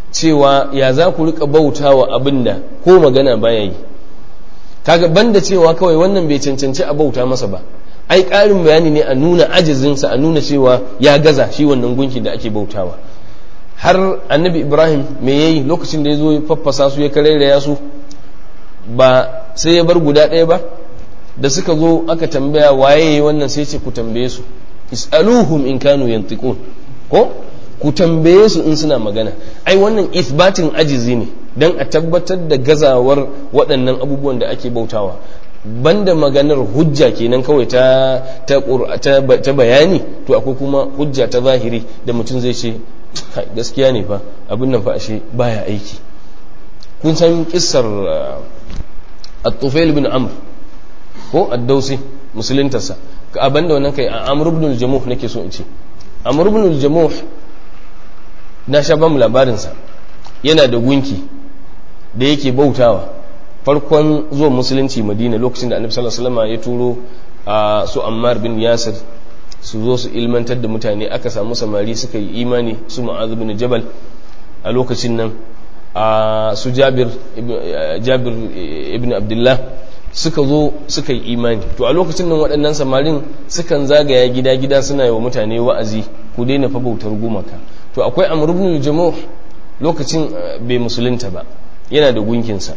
cewa ya za ku rika bautawa abinda ko magana baya yi. Kaga banda cewa kawai wannan bai cancanci a bauta masa ba, ai ƙarin bayani ne a nuna ajizinsa, a nuna cewa ya gaza shi wannan gunki da ake bautawa. Har annabi Ibrahim me yayi lokacin da ya zo ya faffasa su ya karairaya su, ba sai ya bar guda ɗaya ba, da suka zo aka tambaya waye wannan sai ce ku tambaye su, is'aluhum in kanu yantiqun, ko ku tambaye su in suna magana. Ai wannan isbatin ajizi ne dan a tabbatar da gazawar waɗannan abubuwan da ake bautawa, banda maganar hujja kenan kawai ta ta, ta, ta bayani, to akwai kuma hujja ta zahiri da mutum zai ce gaskiya ne fa abin nan fa ashe baya aiki. Kun san kissar at-Tufail bin Amr ko ad-Dawsi musuluntarsa, ka abanda wannan kai Amr ibn al-Jamuh nake so in ce. Amr ibn al-Jamuh na sha bamu labarin sa, yana da gunki da yake bautawa farkon zuwa musulunci Madina, lokacin da Annabi sallallahu alaihi wasallam ya turo a su Ammar bin Yasir su zo su ilmantar da mutane, aka samu samari suka yi imani, su Mu'adh bin Jabal a lokacin nan, a su Jabir Jabir ibn Abdullah suka zo suka yi imani. To a lokacin nan waɗannan samarin sukan zagaya gida-gida suna yi wa mutane wa'azi, ku daina fa bautar gumaka. To akwai Amr ibn al-Jamuh lokacin bai musulunta ba, yana da gunkinsa.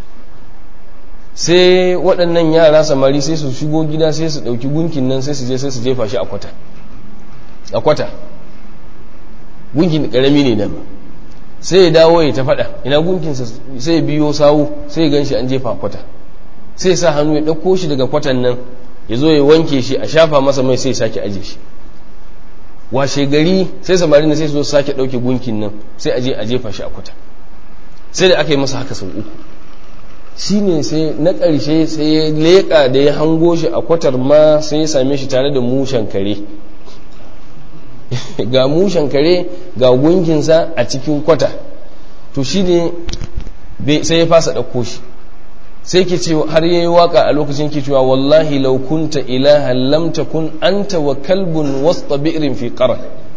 Sai waɗannan yara samari sai su shigo gida sai su ɗauki gunkin nan sai su je sai su jefa shi a kwata a kwata gunkin ƙarami ne dama. Sai ya dawo ya ta faɗa ina gunkinsa, sai ya biyo sawu sai ya gan shi an jefa a kwata, sai ya sa hannu ya ɗauko shi daga kwatan nan ya zo ya wanke shi, a shafa masa mai sai ya sake aje shi. Washe gari sai samari na sai su zo sake ɗauke gunkin nan sai a je a jefa shi a kwata. Sai da aka yi masa haka sau uku, shi ne sai na ƙarshe sai ya leƙa da ya hango shi a kwatar ma sai ya same shi tare da mushen kare ga mushen kare ga gunkinsa a cikin kwata. To shi ne sai ya fasa ɗauko shi, sai ke cewa har yayi waka a lokacin ke cewa wallahi law kunta ilahan lam takun anta wa kalbun wasta bi'rin fi qaran.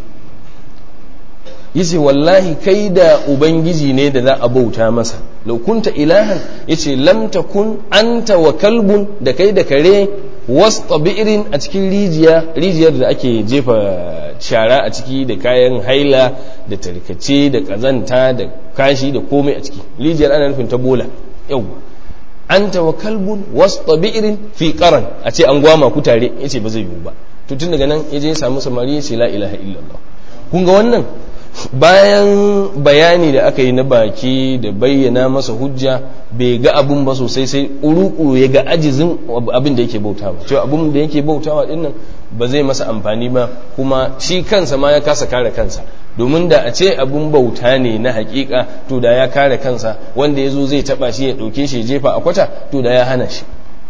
Yace wallahi kai da ubangiji ne da za a bauta masa, law kunta ilahan yace lam takun anta wa kalbun da kai da kare wasta bi'rin a cikin rijiya, rijiyar da ake jefa shara a ciki da kayan haila da tarkace da kazanta da kashi da komai a ciki, rijiyar ana nufin ta bola. Yau anta wa kalbun wasta bi'rin fi qaran, a ce an gwama ku tare, yace ba zai yiwu ba. To tun daga nan yaje ya samu samari yace la ilaha illallah. Kun ga wannan bayan bayani da aka yi na baki da bayyana masa hujja, bai ga abun ba sosai, sai uruku ya ga ajizin abin da yake bautawa, cewa abin da yake bautawa dinnan ba zai masa amfani ba, kuma shi kansa ma ya kasa kare kansa, domin da a ce abun bauta ne na hakika to da ya kare kansa, wanda ya zo zai taba shi ya dauke shi jefa a kwata to da ya hana shi.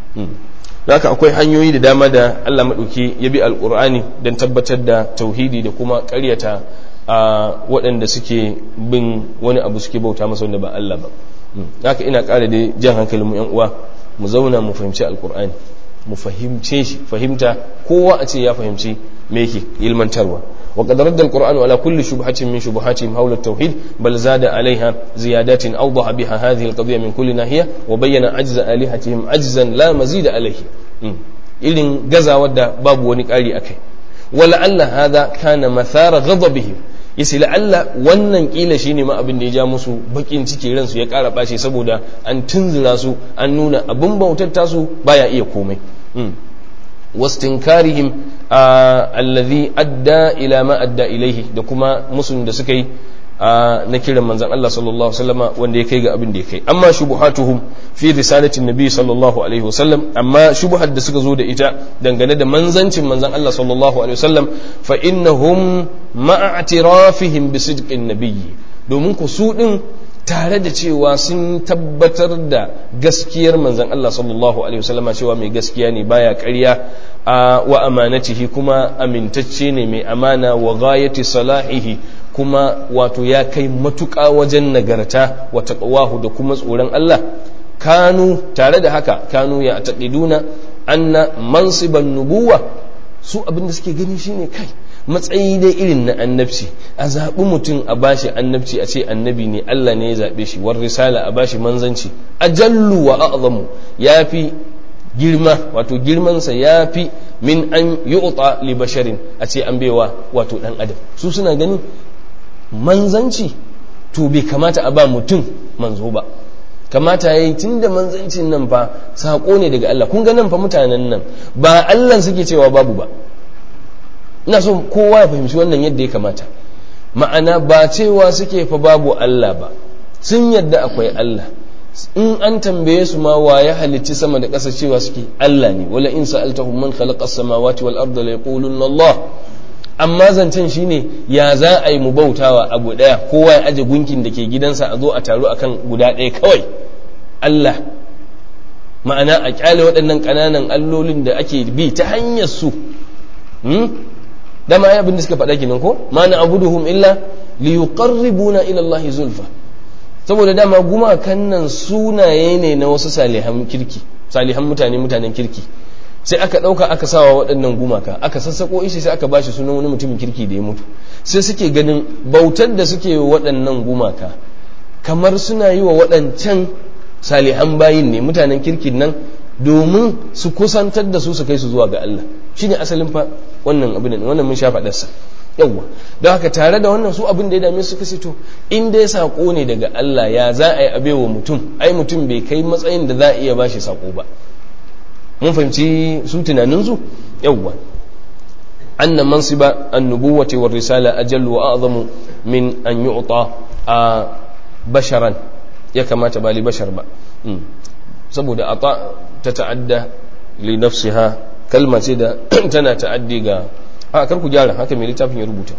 Haka akwai hanyoyi da dama da Allah maɗauki ya bi alƙur'ani don tabbatar da tauhidi da kuma ƙaryata a waɗanda suke bin wani abu suke bauta masa wanda ba Allah ba. Haka ina ƙara da jan hankalin mu yan uwa, mu zauna mu fahimci alƙur'ani, mu fahimce shi fahimta, kowa a ce ya fahimci me yake ilmantarwa. وقد رد القرآن على كل شبهة من شبهاتهم حول التوحيد، بل زاد عليها زيادات أوضح بها هذه القضية من كل ناحية، وبين عجز آلهتهم عجزا لا مزيد عليه. إذن جزا ودى باب ونقالي أكي، ولعل هذا كان مثار غضبهم. yace la'alla wannan kila shine ma abin da ya ja musu bakin ciki ransu ya kara bace, saboda an tunzura su an nuna abin bautar tasu baya iya komai. wastinkarihim alladhi adda ila ma adda ilaihi, da kuma musun da suka yi na kiran manzon Allah sallallahu alaihi wasallam wanda ya kai ga abin da ya kai. Amma shubuhatuhum fi risalatin nabi sallallahu alaihi wasallam, amma shubuhar da suka zo da ita dangane da manzancin manzon Allah sallallahu alaihi wasallam, fa innahum ma'a i'tirafihim bi sidqin nabiyyi, domin ku su din tare da cewa sun tabbatar da gaskiyar manzon Allah sallallahu alaihi wasallama, cewa mai gaskiya ne baya ƙarya, wa amanatihi kuma amintacce ne mai amana, wa ghayati salahihi kuma wato ya kai matuƙa wajen nagarta, wa taqwahu da kuma tsoron Allah. Kanu tare da haka kanu ya taqiduna anna mansiban nubuwa, su abinda suke gani shine kai matsayi dai irin na annabci a zaɓi mutum a bashi annabci a ce annabi ne Allah ne ya zaɓe shi war risala a bashi manzanci ajallu wa a'zamu yafi girma wato girmansa yafi min an yu'ta li basharin a ce an baiwa wato dan adam su suna ganin manzanci to bai kamata a ba mutum manzo ba kamata yayi tunda manzancin nan fa sako ne daga Allah kun ga nan fa mutanen nan ba Allah suke cewa babu ba ina so kowa ya fahimci wannan yadda ya kamata ma'ana ba cewa suke fa babu Allah ba sun yadda akwai Allah in an tambaye su ma wa ya halicci sama da ƙasa cewa suke Allah ne wala in sa'altahum man khalaqa as-samawati wal arda la yaqulunna Allah amma zancen shine ya za a yi mu bautawa abu daya kowa ya aje gunkin da ke gidansa a zo a taru akan guda ɗaya kawai Allah ma'ana a kyale waɗannan ƙananan allolin da ake bi ta hanyar su dama ai abin da suka faɗa kenan ko ma na abuduhum illa liyuqarribuna ila Allah zulfa saboda dama gumakan nan sunaye ne na wasu salihan kirki salihan mutane mutanen kirki sai aka ɗauka aka sawa waɗannan gumaka aka sassako ishi sai aka bashi sunan wani mutumin kirki da ya mutu sai suke ganin bautar da suke waɗannan gumaka kamar suna yi wa waɗancan salihan bayin ne mutanen kirkin nan domin su kusantar da su su kai su zuwa ga Allah shine asalin fa wannan abin wannan mun sha faɗarsa yawwa don haka tare da wannan su abin da ya dame su kace to in dai sako ne daga Allah ya za a yi abewa mutum ai mutum bai kai matsayin da za a iya bashi sako ba mun fahimci su tunanin su yawwa anna mansiba an-nubuwati war risala ajallu wa a'zamu min an yu'ta a basharan ya kamata ba li bashar ba saboda ata ta ta'adda li nafsiha kalma ce da tana ta'addi ga a kar ku gyara haka mai littafin ya rubuta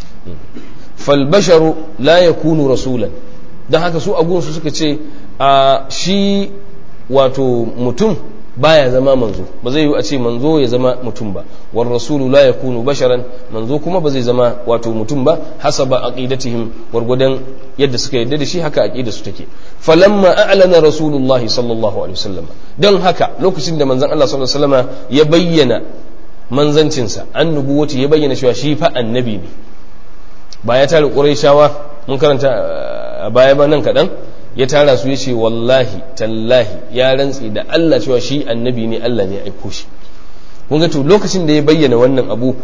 fal basharu la yakunu rasulan dan haka su agun su suka ce a shi wato mutum baya zama manzo ba zai yi a ce manzo ya zama mutum ba war rasulu la yakunu basharan manzo kuma ba zai zama wato mutum ba hasaba aqidatihim wargudan yadda suka yadda da shi haka aqida su take falamma a'lana rasulullahi sallallahu alaihi wasallam dan haka lokacin da manzon Allah sallallahu alaihi wasallam ya bayyana manzancinsa annubuwati ya bayyana cewa shi fa annabi ne ba ya tare quraishawa mun karanta a baya ba nan kadan ya tara su yace wallahi tallahi ya rantsi da Allah cewa shi annabi ne Allah ne ya aiko shi kun ga to lokacin da ya bayyana wannan abu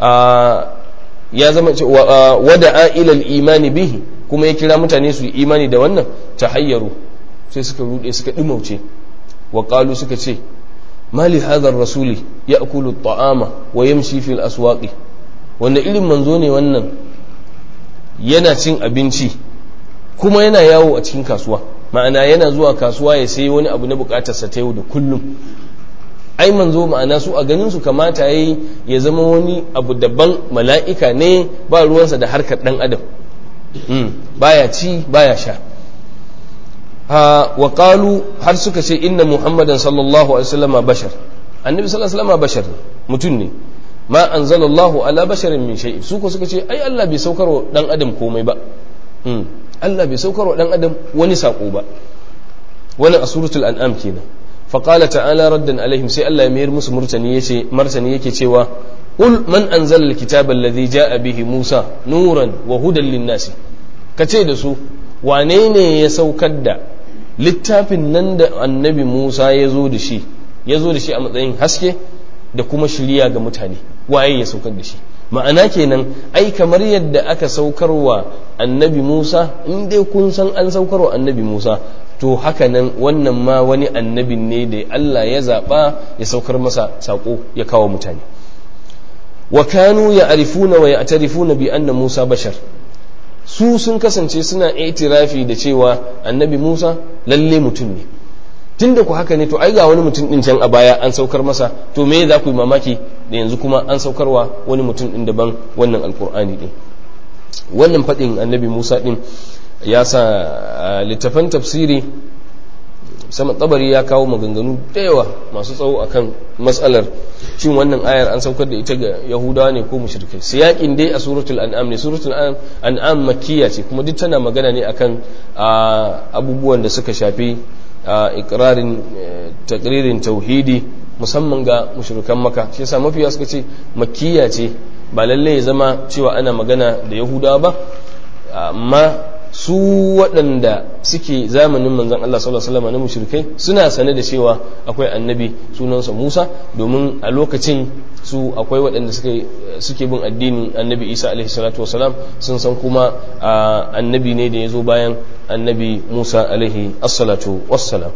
ya zama wada'a ila al-imani bihi kuma ya kira mutane su yi imani da wannan tahayyaru sai suka rude suka dimauce wa qalu suka ce mali hadha ar-rasuli ya'kulu at-ta'ama wa yamshi fil aswaqi wanda irin manzo ne wannan yana cin abinci kuma yana yawo a cikin kasuwa ma'ana yana zuwa kasuwa ya sayi wani abu na bukatarsa ta yau da kullum ai manzo ma'ana su a ganin su kamata yayi ya zama wani abu daban mala'ika ne ba ruwansa da harkar dan adam baya ci baya sha ha wa qalu har suka ce inna muhammadan sallallahu alaihi wasallam bashar annabi sallallahu alaihi wasallam bashar mutum ne ma anzalallahu ala basharin min shay'in su ko suka ce ai Allah bai saukarwa dan adam komai ba Allah bai saukarwa dan adam wani sako ba wannan a suratul an'am kenan fa qala ta'ala raddan alaihim sai Allah ya mayar musu murtani yace martani yake cewa qul man anzala alkitaba alladhi ja'a bihi Musa nuran wa hudan lin-nasi kace da su wane ne ya saukar da littafin nan da annabi Musa ya zo da shi ya zo da shi a matsayin haske da kuma shiriya ga mutane waye ya saukar da shi ma'ana kenan ai kamar yadda aka saukarwa annabi Musa in dai kun san an saukarwa annabi Musa to haka nan wannan ma wani annabin ne da Allah ya zaba ya saukar masa sako ya kawo mutane wa kanu ya'rifuna wa ya'tarifuna bi anna Musa bashar su sun kasance suna itirafi da cewa annabi Musa lalle mutum ne tunda ku haka ne to ai ga wani mutum din can a baya an saukar masa to me za ku yi mamaki da yanzu kuma an saukarwa wani mutum din daban wannan alkur'ani din wannan fadin annabi Musa din ya sa littafan tafsiri sama tabari ya kawo maganganu da yawa masu tsawo akan matsalar shin wannan ayar an saukar da ita ga yahudawa ne ko mushrikai siyakin dai a suratul an'am ne suratul an'am makkiya ce kuma duk tana magana ne akan abubuwan da suka shafi ikrarin takririn tauhidi musamman ga mushrikan maka shi yasa mafiya suka ce makkiya ce ba lalle ya zama cewa ana magana da yahudawa ba, amma su waɗanda suke zamanin manzon Allah sallallahu alaihi wasallam na mushrikai suna sane da cewa akwai annabi sunansa Musa, domin a lokacin su akwai waɗanda suke suke bin addinin annabi Isa alaihi salatu wasalam, sun san kuma annabi ne da ya zo bayan annabi Musa alaihi assalatu wassalam.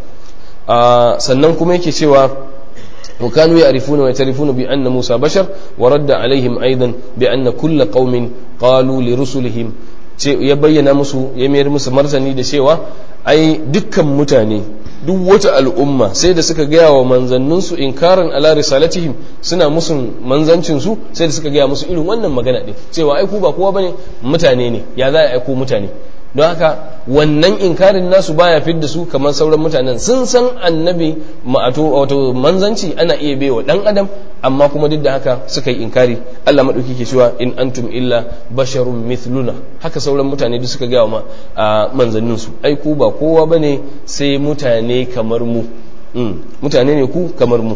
Sannan kuma yake cewa وكانوا يعرفون ويعترفون بأن موسى بشر ورد عليهم أيضا بأن كل قوم قالوا لرسلهم ya bayyana musu ya mayar musu martani da cewa ai dukkan mutane duk wata al'umma sai da suka gaya wa manzanninsu inkaran ala risalatihim, suna musun manzancinsu sai da suka gaya musu irin wannan magana din cewa ai ku ba kowa bane, mutane ne, ya za a aiko mutane. don haka wannan inkarin nasu baya fidda su kamar sauran mutanen, sun san annabi ma'ato wato manzanci ana iya baiwa dan adam, amma kuma duk da haka suka yi inkari. Allah madauki ke cewa in antum illa basharun mithluna, haka sauran mutane duk suka gaya wa manzannin su, ai ku ba kowa bane sai mutane kamar mu, mutane ne ku kamar mu.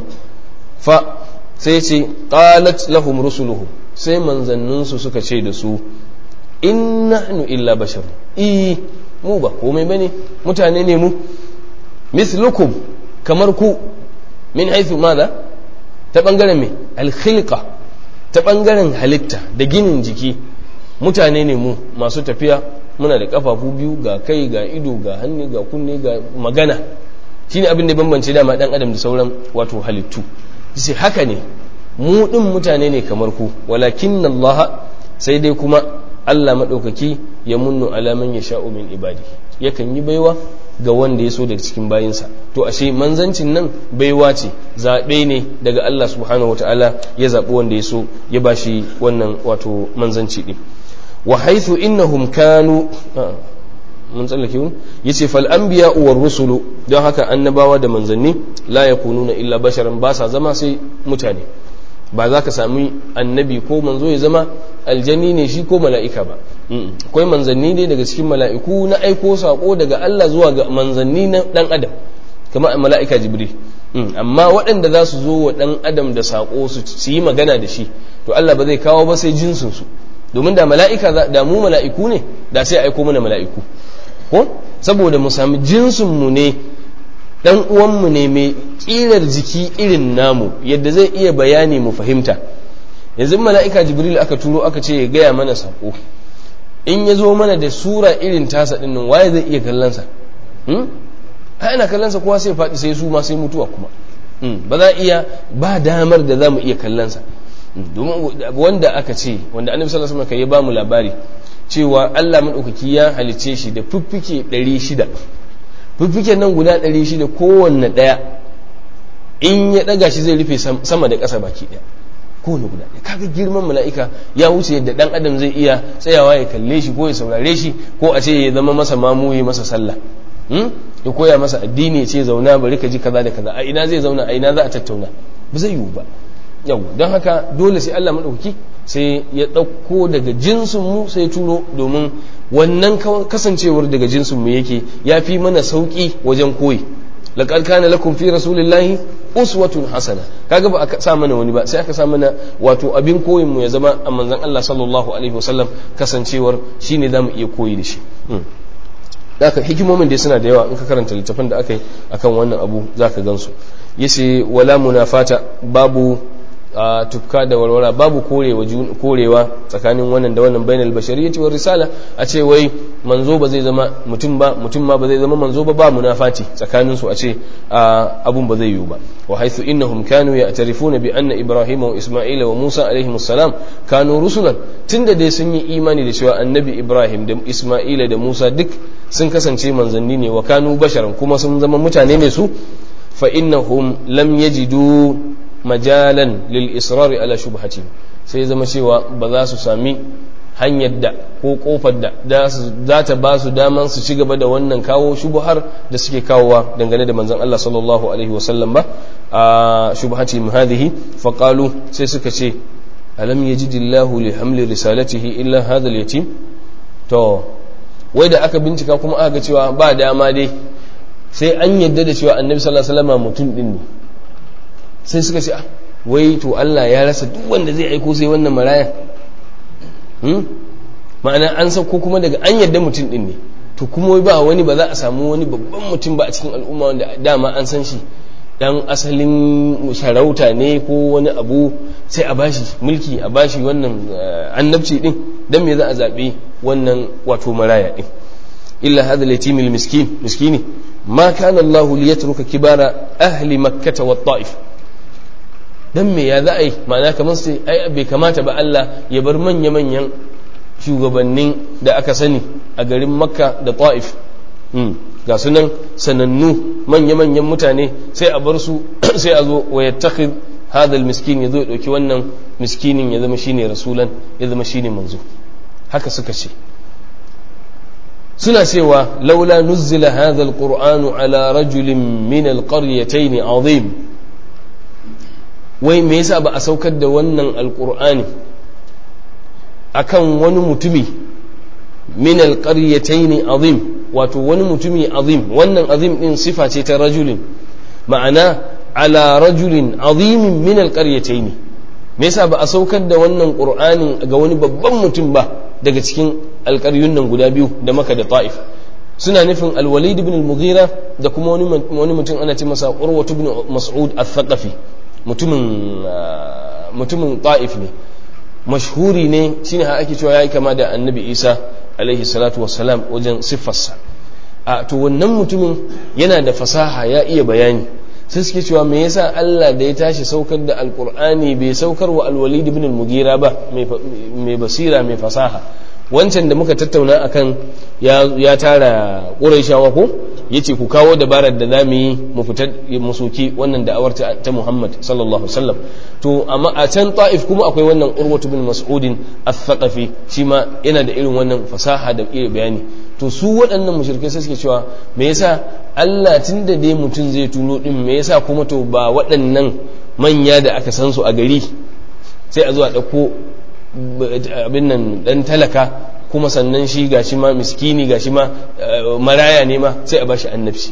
Fa sai ce qalat lahum rusuluhum, sai manzannin su suka ce da su in nahnu illa bashar, i mu ba komai bane, mutane ne mu, mislukum kamar ku, min haythu madha, ta bangaren me alkhilqa, ta bangaren halitta da ginin jiki mutane ne mu, masu tafiya, muna da kafafu biyu, ga kai ga ido ga hannu ga kunne ga magana, shine abin da bambance dama dan adam da sauran wato halittu. sai haka ne mu din mutane ne kamar ku, walakin Allah, sai dai kuma Allah maɗaukaki ya munnu alaman ya sha'u min ibadi, yakan yi baiwa ga wanda ya so daga cikin bayinsa. To ashe manzancin nan baiwa ce, zaɓe ne daga Allah subhanahu wa ta'ala, ya zaɓi wanda ya so ya bashi wannan wato manzanci ɗin. Wa haithu innahum kanu mun tsallake wani yace fal anbiya war rusulu, don haka annabawa da manzanni la yakununa illa basharan, ba sa zama sai mutane. Ba za ka sami annabi ko manzo ya zama aljani ne shi ko mala'ika ba. Akwai manzanni ne daga cikin mala'iku na aiko sako daga Allah zuwa ga manzanni na dan adam, kamar mala'ika Jibril. Amma waɗanda za su zo wa dan adam da sako su yi magana da shi, to Allah ba zai kawo ba sai jinsin su, domin da mala'ika da mu mala'iku ne da sai aiko mana mala'iku ko, saboda mu sami jinsin mu ne, dan uwanmu ne mai kirar jiki irin namu, yadda zai iya bayani mu fahimta. Yanzu mala'ika Jibril aka turo aka ce ya gaya mana sako, in ya zo mana da sura irin tasa din nan, waye zai iya kallonsa? hmm? ana kallonsa kowa sai faɗi sai su ma sai mutuwa kuma. hmm. ba za iya ba damar da za mu iya kallonsa. domin wanda aka ce, wanda annabi sallallahu alaihi wasallam ya ba mu labari cewa Allah madaukaki ya halice shi da fiffike ɗari shida, fiffiken nan guda ɗari shida kowanne ɗaya in ya ɗaga shi zai rufe sama da ƙasa baki ɗaya, kowanne guda ɗaya. Kaga girman mala'ika ya wuce yadda ɗan adam zai iya tsayawa ya kalle shi ko ya saurare shi, ko a ce ya zama masa mamu, ya masa sallah, ya koya masa addini, ya ce zauna bari ka ji kaza da kaza, a ina zai zauna, a ina za a tattauna, ba zai yiwu ba. yau don haka dole sai Allah maɗauki sai ya ɗauko daga jinsinmu sai turo, domin wannan kasancewar daga jinsinmu yake ya fi mana sauƙi wajen koyi. laqad kana lakum fi rasulillahi uswatun hasana, kaga ba a sa mana wani ba, sai aka sa mana wato abin koyin mu ya zama a manzon Allah sallallahu alaihi wasallam, kasancewar shine zamu iya koyi da shi. haka hikimomin da suna da yawa, in ka karanta littafin da aka yi akan wannan abu zaka gansu. yace wala munafata, babu a tufka da warwara, babu korewa korewa tsakanin wannan da wannan bainal bashariyati war risala, a ce wai manzo ba zai zama mutum ba, mutum ma ba zai zama manzo ba, ba munafati tsakanin su, a ce abun ba zai yiwu ba. wa haythu innahum kanu ya'tarifuna bi anna ibrahima wa isma'ila wa musa alaihimus salam kanu rusulan, tunda dai sun yi imani da cewa annabi ibrahim da isma'ila da musa duk sun kasance manzanni ne, wa kanu basharan, kuma sun zama mutane ne su, fa innahum lam yajidu majalan lil israri ala shubhatihim, sai zama cewa ba za su sami hanyar da ko kofar da za ta ba su daman su ci gaba da wannan kawo shubhar da suke kawowa dangane da manzon Allah sallallahu alaihi wasallam ba, a shubhatihim hadhihi, fa qalu, sai suka ce alam yajidillahu li hamli risalatihi illa hadha al yatim. To wai da aka bincika kuma aka ga cewa ba dama dai sai an yadda da cewa annabi sallallahu alaihi wasallam mutum din ne, sai suka ce wai to Allah ya rasa duk wanda zai aiko sai wannan maraya hmm? ma'ana an sauko kuma daga an yadda mutum din ne to kuma ba wani ba za a samu wani babban mutum ba a cikin al'umma wanda dama an san shi dan asalin sarauta ne ko wani abu sai a bashi mulki a bashi wannan annabci din dan me za a zabe wannan wato maraya din illa hadha al-yatim al-miskin miskini ma kana Allah liyatruka kibara ahli makkah wa ta'if dan me ya za a yi ma'ana kamar sai ai bai kamata ba Allah ya bar manya manyan shugabannin da aka sani a garin makka da ta'if ga sunan sanannu manya-manyan mutane sai a bar su sai a zo wa yattakhid hadha almiskin yazo ya dauki wannan miskinin ya zama shine rasulan ya zama shine manzo haka suka ce suna cewa laula nuzila hadha alqur'anu ala rajulin min alqaryatayn azim wai me yasa ba a saukar da wannan alqur'ani akan wani mutumi min alqaryatayn azim wato wani mutumi azim wannan azim din sifa ce ta rajulin ma'ana ala rajulin azimin min alqaryatayn me yasa ba a saukar da wannan qur'anin ga wani babban mutum ba daga cikin alƙaryun nan guda biyu da Makka da Ta'if suna nufin al-Walid ibn al-Mughira da kuma wani wani mutum ana ce masa Urwa ibn Mas'ud al-Thaqafi mutumin mutumin Ta'if ne mashhuri ne shine har ake cewa yayi kama da Annabi Isa alaihi salatu wassalam wajen siffarsa a to wannan mutumin yana da fasaha ya iya bayani sai suke cewa me yasa Allah da ya tashi saukar da alqur'ani bai saukar wa al-Walid ibn al-Mughira ba mai basira mai fasaha wancan da muka tattauna akan ya ya tara Qurayshawa ko yace ku kawo dabarar da zamu yi mu fitar mu soki wannan da'awar ta Muhammad sallallahu alaihi wasallam to amma a can Ta'if kuma akwai wannan Urwa ibn Mas'ud al-Thaqafi shi ma yana da irin wannan fasaha da iya bayani to su waɗannan mushrikai sai suke cewa me yasa Allah tunda dai mutum zai tuno din me yasa kuma to ba waɗannan manya da aka san su a gari sai a zo a dauko abin nan dan talaka kuma sannan shi gashi ma miskini gashi ma maraya ne ma sai a bashi annabci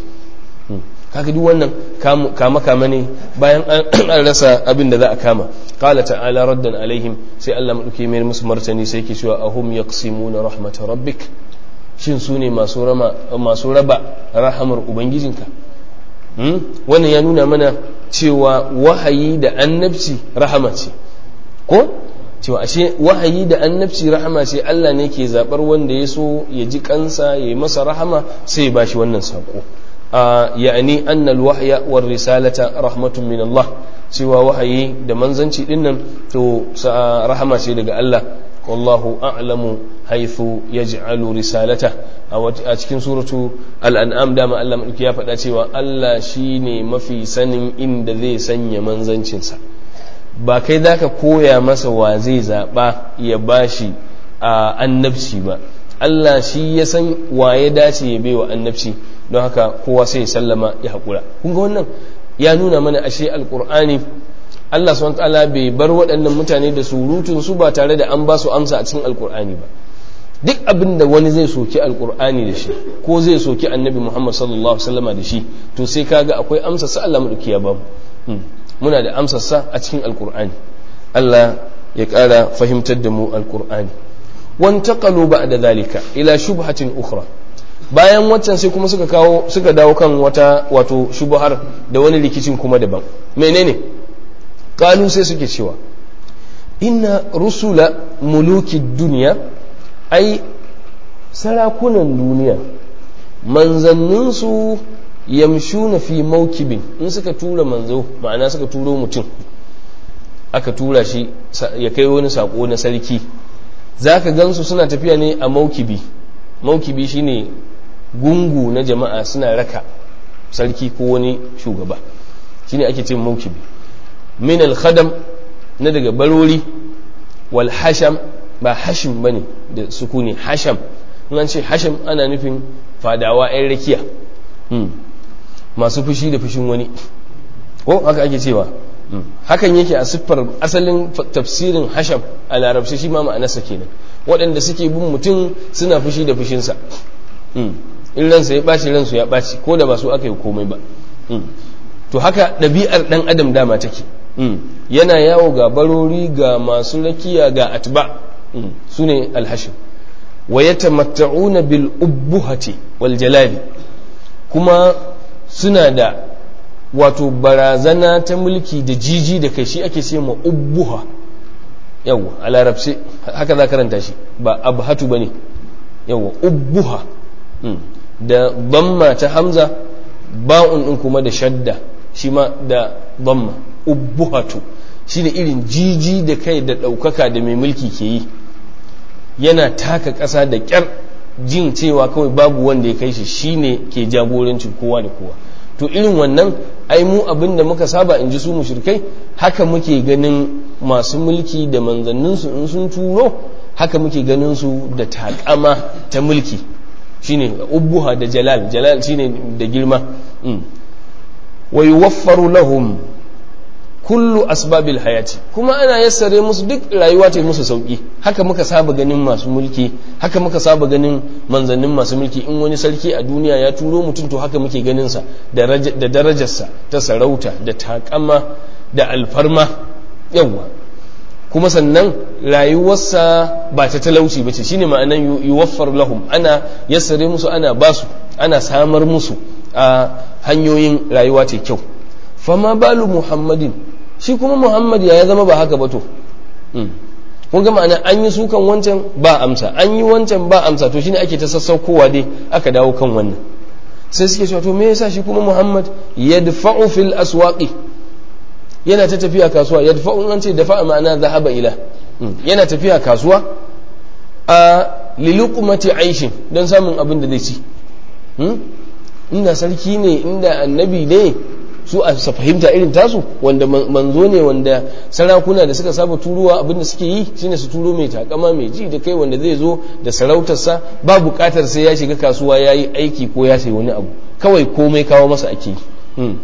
kaga duk wannan kama kama ne bayan an rasa abin da za a kama qala ta'ala raddan alaihim sai Allah madauke mai musu martani sai yake cewa ahum yaqsimuna rahmat rabbik shin su ne masu rama masu raba rahamar ubangijinka wannan ya nuna mana cewa wahayi da annabci rahama ce ko cewa ashe wahayi da annabci rahama ce Allah ne ke zabar wanda ya so ya ji kansa ya yi masa rahama sai ya bashi wannan sako ya'ani annal wahya war risalata rahmatun min Allah cewa wahayi da manzanci dinnan to rahama ce daga Allah wallahu a'lamu haythu yaj'alu risalata a cikin suratu al-an'am dama Allah madauki ya faɗa cewa Allah shine mafi sanin inda zai sanya manzancinsa ba kai za ka koya masa wa zai zaɓa ya bashi a annabci ba Allah shi ya san wa ya dace ya baiwa annabci don haka kowa sai ya sallama ya haƙura kun ga wannan ya nuna mana ashe alƙur'ani Allah subhanahu wataala bai bar waɗannan mutane da surutun su ba tare da an ba su amsa a cikin alƙur'ani ba duk abin da wani zai soki alƙur'ani da shi ko zai soki annabi Muhammad sallallahu alaihi wasallama da shi to sai kaga akwai amsa sa Allah mu ya ba mu muna da amsarsa a cikin alkur'ani Allah ya ƙara fahimtar da mu alkur'ani wantaqalu ba'da zalika ila shubhatin ukhra bayan waccan sai kuma suka kawo suka dawo kan wata wato shubhar da wani rikicin kuma daban menene qalu sai suke cewa inna rusula muluki dunya ai sarakunan duniya manzanninsu yamshuna fi maukibin in suka tura manzo ma'ana suka turo mutum aka tura shi ya kai wani sako na sarki zaka gansu suna tafiya ne a maukibi maukibi shine gungu na jama'a suna raka sarki ko wani shugaba shine ake ce maukibi min al-khadam na daga barori wal hasham ba hashim bane da sukuni hasham in an ce hasham ana nufin fadawa ɗan rakiya masu fushi da fushin wani ko haka ake cewa hakan yake a siffar asalin tafsirin hasham a larabci shi ma ma'anarsa kenan waɗanda suke bin mutum suna fushi da fushinsa in ransa ya ɓaci ransu ya ɓaci ko da ba su aka yi komai ba to haka ɗabi'ar ɗan adam dama take mm. yana yawo ga barori ga masu rakiya ga atba mm. su ne alhashim wa yatamatta'una bil ubbuhati wal jalali kuma suna da wato barazana ta mulki da jiji da kai shi ake ce ma ubbuha yawa a larabci haka za karanta shi ba abhatu bane yawa ubbuha mm. da damma ta hamza ba'un din kuma da shadda shi ma da damma ubbuhatu shine irin jiji da kai da ɗaukaka da mai mulki ke yi yana taka ƙasa da ƙyar jin cewa kawai babu wanda ya kai shi shine ke jagorancin kowa da kowa to irin wannan ai mu abin da muka saba in ji su mushrikai haka muke ganin masu mulki da manzanninsu in sun turo haka muke ganin su da takama ta mulki shine ubbuha da jalal jalal shine da girma wa yuwaffaru lahum kullu asbabil hayati kuma ana yassare musu duk rayuwa ta musu sauki haka muka saba ganin masu mulki haka muka saba ganin manzannin masu mulki in wani sarki a duniya ya turo mutum to haka muke ganin sa da darajarsa ta sarauta da takama da alfarma yawa kuma sannan rayuwarsa ba ta talauci ba ce shine ma'anan yuwaffar lahum ana yassare musu ana basu ana samar musu a hanyoyin rayuwa ta kyau fama balu muhammadin shi kuma muhammad ya zama ba haka ba to kun ga ma'ana an yi sukan wancan ba amsa an yi wancan ba amsa to shine ake ta sassaukowa dai aka dawo kan wannan sai suke cewa to me yasa shi kuma muhammad yadfa'u fil aswaqi yana ta tafiya kasuwa yadfa'u an ce dafa'a ma'ana zahaba ila yana tafiya kasuwa a liluqmati aishin don samun abin da zai ci inda sarki ne inda annabi ne su a fahimta irin tasu wanda manzo ne wanda sarakuna da suka saba turuwa abinda suke yi shine su turo mai takama mai ji da kai wanda zai zo da sarautarsa ba bukatar sai ya shiga kasuwa ya yi aiki ko ya sayi wani abu kawai komai kawo masa ake yi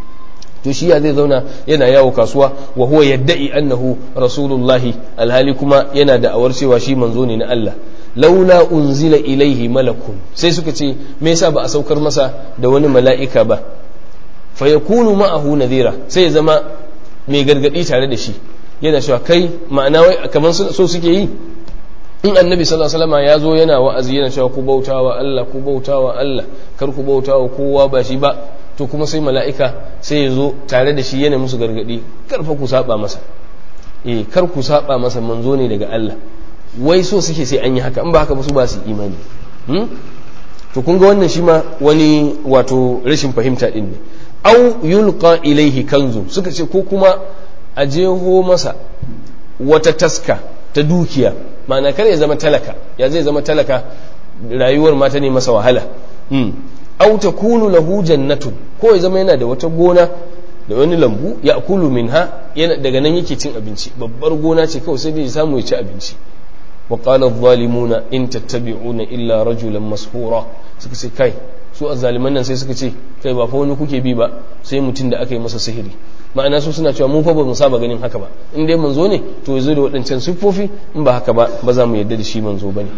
to shi ya zai zauna yana yawo kasuwa wa huwa yadda'i annahu rasulullahi alhali kuma yana da awar cewa shi manzo ne na Allah laula unzila ilaihi malakun sai suka ce me yasa ba a saukar masa da wani mala'ika ba fa yakunu ma'ahu nadhira sai ya zama mai gargadi tare da shi yana cewa kai ma'ana wai kamar so suke yi in annabi sallallahu alaihi wasallam ya zo yana wa'azi yana cewa ku bautawa Allah ku bautawa Allah kar ku bautawa kowa ba shi ba to kuma sai mala'ika sai ya zo tare da shi yana musu gargadi kar fa ku saba masa eh kar ku saba masa manzo ne daga Allah wai so suke sai an yi haka in ba haka ba su ba su imani hmm? to kun ga wannan shi ma wani wato rashin fahimta din ne au yulqa ilaihi kanzu suka ce ko kuma a jeho masa wata taska ta dukiya ma'ana kar ya zama talaka ya zai zama talaka rayuwar mata ne masa wahala hmm. au takunu lahu jannatun ko ya zama yana da wata gona da wani lambu ya akulu minha yana daga nan yake cin abinci babbar gona ce kawai sai dai ya samu ya ci abinci wa qala adh-dhalimuna in tattabi'una illa rajulan mashura suka ce kai su azzaliman nan sai suka ce kai ba fa wani kuke bi ba sai mutum da aka yi masa sihiri ma'ana su suna cewa mu fa ba mu saba ganin haka ba in dai manzo ne to yazo da waɗancan siffofi in ba haka ba ba za mu yarda da shi manzo bane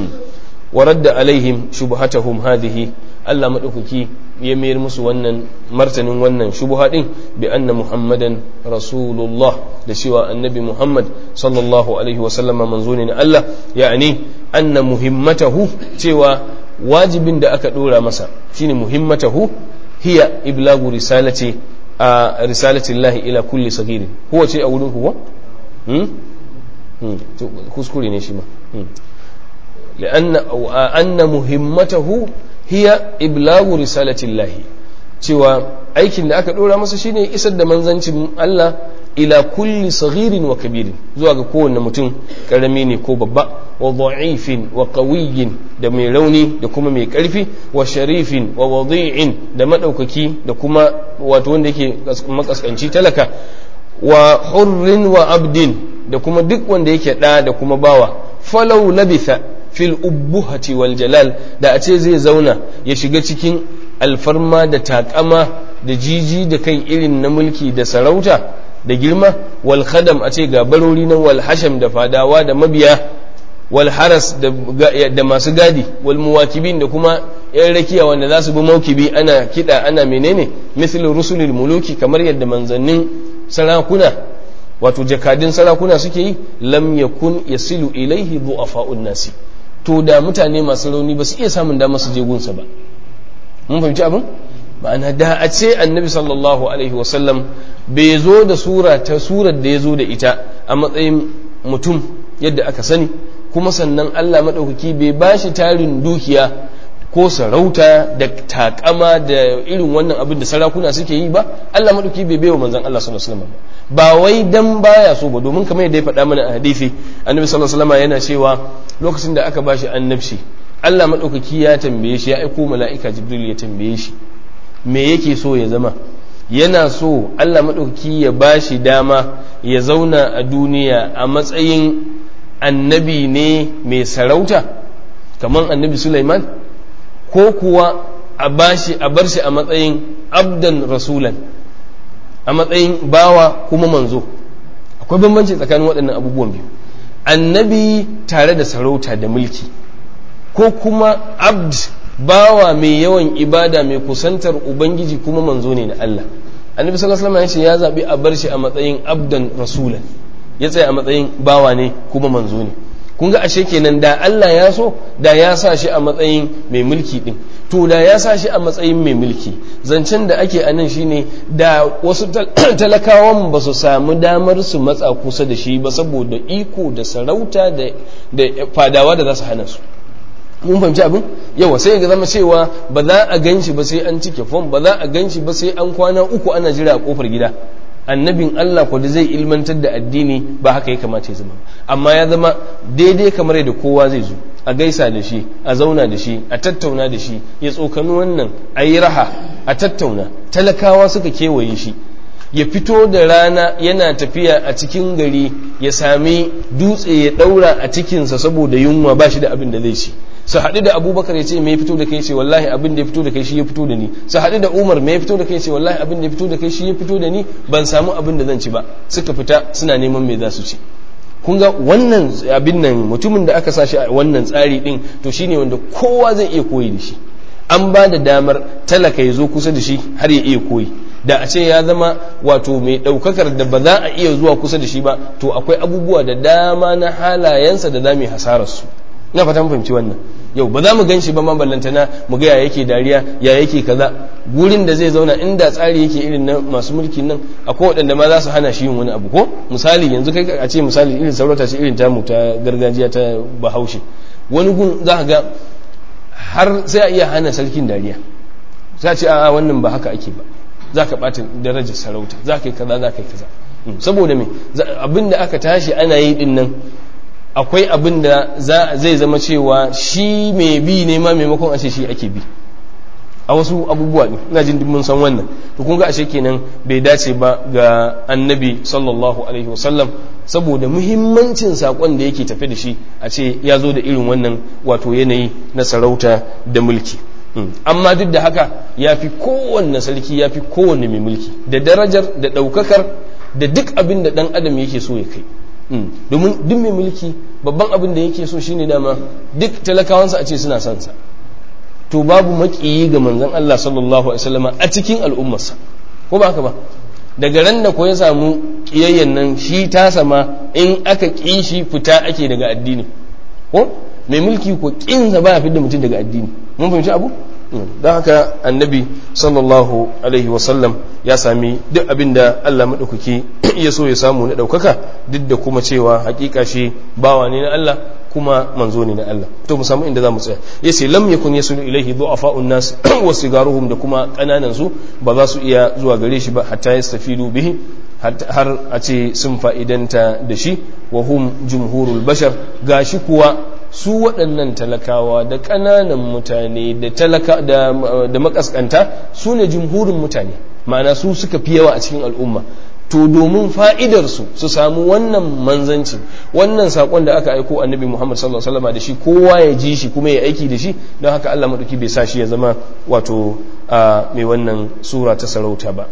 wa radda alaihim shubhatahum hadhihi Allah madaukaki ya mayar musu wannan martanin wannan shubha din bi anna muhammadan rasulullah da cewa annabi muhammad sallallahu alaihi wa sallama manzo ne na Allah yani anna muhimmatahu cewa wajibin da aka dora masa shine muhimmatahu hiya iblagu risalati a risalatillahi ila kulli saghirin huwa ce a wurin huwa hmm hmm kuskure ne shi ma لأن أو أن مهمته هي إبلاغ رسالة الله cewa aikin da aka dora masa shine isar da manzancin Allah ila kulli saghirin wa kabirin zuwa ga kowanne mutum karami ne ko babba wa dha'ifin wa qawiyyin da mai rauni da kuma mai karfi wa sharifin wa wadi'in da madaukaki da kuma wato wanda yake makaskanci talaka wa hurrin wa abdin da kuma duk wanda yake da da kuma bawa falau labitha fil ubbuhati wal jalal da a ce zai zauna ya shiga cikin alfarma da takama da jiji da kai irin na mulki da sarauta da girma wal khadam a ce ga barori nan wal hasham da fadawa da mabiya wal haras da masu gadi wal muwakibin da kuma yan rakiya wanda za su bi maukibi ana kida ana menene mithlu rusulil muluki kamar yadda manzannin sarakuna wato jakadin sarakuna suke yi lam yakun yasilu ilaihi du'afa'un nasi to da mutane masu rauni ba su iya samun damar su je gunsa ba. Mun fahimci abin ma'ana da a ce annabi sallallahu alaihi wasallam bai zo da sura ta surar da ya zo da ita a matsayin mutum yadda aka sani, kuma sannan Allah maɗaukaki bai ba shi tarin dukiya ko sarauta da takama da irin wannan abin da sarakuna suke yi ba, Allah maɗauki bai baiwa manzon Allah sallallahu alaihi wasallam ba wai dan baya so ba, domin kamar yadda ya faɗa mana a hadisi annabi sallallahu alaihi wasallam yana cewa lokacin da aka bashi annabci Allah maɗaukaki ya tambaye shi, ya aiko mala'ika Jibril ya tambaye shi me yake so ya zama. Yana so Allah maɗaukaki ya bashi dama ya zauna a duniya a matsayin annabi ne mai sarauta kamar annabi Sulaiman, ko kuwa a bashi a bar shi a matsayin abdan rasulan, a matsayin bawa kuma manzo. Akwai bambanci tsakanin waɗannan abubuwan biyu, annabi tare da sarauta da mulki, ko kuma abd bawa mai yawan ibada mai kusantar ubangiji kuma manzo ne na Allah. Annabi sallallahu alaihi wasallam ya zabi a bar shi a matsayin abdan rasulan, ya tsaya a matsayin bawa ne kuma manzo ne. Kun ga ashe kenan da Allah ya so da ya sa shi a matsayin mai mulki din, to da ya sa shi a matsayin mai mulki. Zancen da ake a nan shine da wasu talakawan ba su samu damar su matsa kusa da shi ba saboda iko da sarauta da fadawa da za su hana su. Mun fahimci abin yawa sai ga zama cewa ba za a gan shi ba sai an cike fom, ba za a gan shi ba sai an kwana uku ana jira a kofar gida. Annabin Allah ko da zai ilmantar da addini ba haka ya kamata ya zama, amma ya zama daidai kamar yadda kowa zai zo a gaisa da shi, a zauna da shi, a tattauna da shi, ya tsokani wannan, a yi raha, a tattauna. Talakawa suka kewaye shi, ya fito da rana yana tafiya a cikin gari ya sami dutse ya daura a cikinsa saboda yunwa ba shi da abin da zai ci. Su haɗu da Abubakar ya ce me ya fito da kai, ce wallahi abin da ya fito da kai shi ya fito da ni. Su haɗu da Umar me ya fito da kai, ce wallahi abin da ya fito da kai shi ya fito da ni, ban samu abin da zan ci ba. Suka fita suna neman me za su ci. Kun ga wannan abin nan, mutumin da aka sa shi a wannan tsari din to shine wanda kowa zai iya koyi da shi. An ba da damar talaka ya zo kusa da shi har ya iya koyi. Da a ce ya zama wato mai ɗaukakar da ba za a iya zuwa kusa da shi ba, to akwai abubuwa da dama na halayensa da za mu yi hasararsu. Ina fata mun fahimci wannan. Yau ba za mu gan shi ba ma ballantana mu ga ya yake dariya, ya yake kaza. Gurin da zai zauna inda tsari yake irin na masu mulki nan, akwai waɗanda ma za su hana shi yin wani abu ko misali yanzu kai a ce misali irin sarauta ce irin tamu ta gargajiya ta Bahaushe, wani gun za ka ga har sai a iya hana sarkin dariya, za a ce a'a wannan ba haka ake ba, za ka ɓata darajar sarauta, za ka yi kaza za ka yi kaza. Saboda me abin da aka tashi ana yi din nan akwai abin da zai zama cewa shi mai bi ne ma maimakon a ce shi ake bi a wasu abubuwa ne. Ina jin mun san wannan. To kun ga ashe kenan bai dace ba ga annabi sallallahu alaihi wasallam saboda muhimmancin sakon da yake tafe da shi a ce ya zo da irin wannan wato yanayi na sarauta da mulki. Amma duk da haka ya fi kowanne sarki, ya fi kowanne mai mulki da darajar da ɗaukakar da duk abin da ɗan adam yake so ya kai. Domin duk mai mulki babban abin da yake so shine dama duk talakawansa a ce suna son sa. To babu maƙiyi ga manzon Allah sallallahu alaihi wasallam a cikin al'ummarsa, ko ba haka ba? Daga ran da ko ya samu kiyayyen nan shi ta sama in aka ƙi shi fita ake daga addini, ko mai mulki ko ƙinsa baya fidda mutum daga addini. Mun fahimci abu? Don haka annabi sallallahu alaihi wasallam ya sami duk abin da Allah maɗaukaki ya so ya samu na ɗaukaka, duk da kuma cewa hakika shi bawa ne na Allah kuma manzo ne na Allah. To mu samu inda za mu tsaya. Yace lam yakun yasulu ilaihi du'afa'un nas wa sigaruhum, da kuma kananan su ba za su iya zuwa gare shi ba hatta yastafidu bihi, har a ce sun fa'idanta da shi. Wa hum jumhurul bashar, gashi kuwa su waɗannan talakawa da ƙananan mutane da talaka da, da makaskanta su ne jumhurin mutane, ma'ana su suka fi yawa a cikin al'umma. To domin fa'idarsu su samu wannan manzanci, wannan saƙon da aka aiko annabi Muhammad sallallahu alaihi wasallam da shi, kowa ya ji shi kuma ya aiki da shi, don haka Allah maɗauki bai sa shi ya zama wato mai wannan sura ta sarauta ba.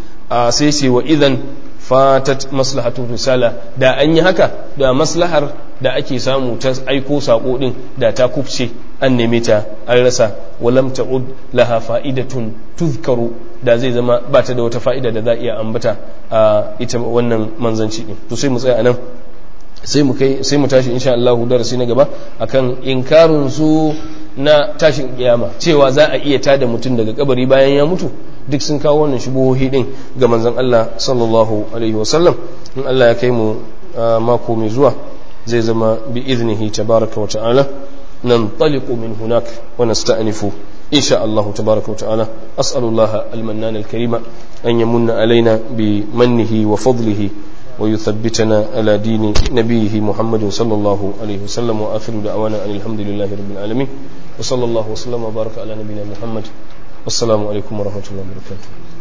Sai sai wa idan fatat maslahatun risala, da an yi haka da maslahar da ake samu ta aiko sako din da ta kufce an neme ta an rasa walam ta'ud laha fa'idatun tuzkaru da zai zama ba ta da wata fa'ida da za iya ambata a ita wannan manzanci din to sai mu tsaya anan sai mu kai sai mu tashi insha Allah darasi na gaba akan inkarin su na tashin kiyama cewa za a iya tada mutum daga kabari bayan ya mutu duk sun kawo wannan shubuhohi din ga manzon Allah sallallahu alaihi wasallam in Allah ya kai mu mako mai zuwa zai zama bi iznihi tabaraka wa ta'ala nantaliqu min hunak wa nasta'nifu insha Allah tabaraka wa ta'ala as'alullaha al-mannan al-karima an yamunna alaina bi mannihi wa fadlihi wa yuthabbitana ala dini nabiyhi Muhammadin sallallahu alaihi wasallam wa akhiru da'wana alhamdulillahi rabbil alamin wa sallallahu wa sallama wa baraka ala nabiyyina Muhammad wassalamu alaikum wa rahmatullahi wa barakatuh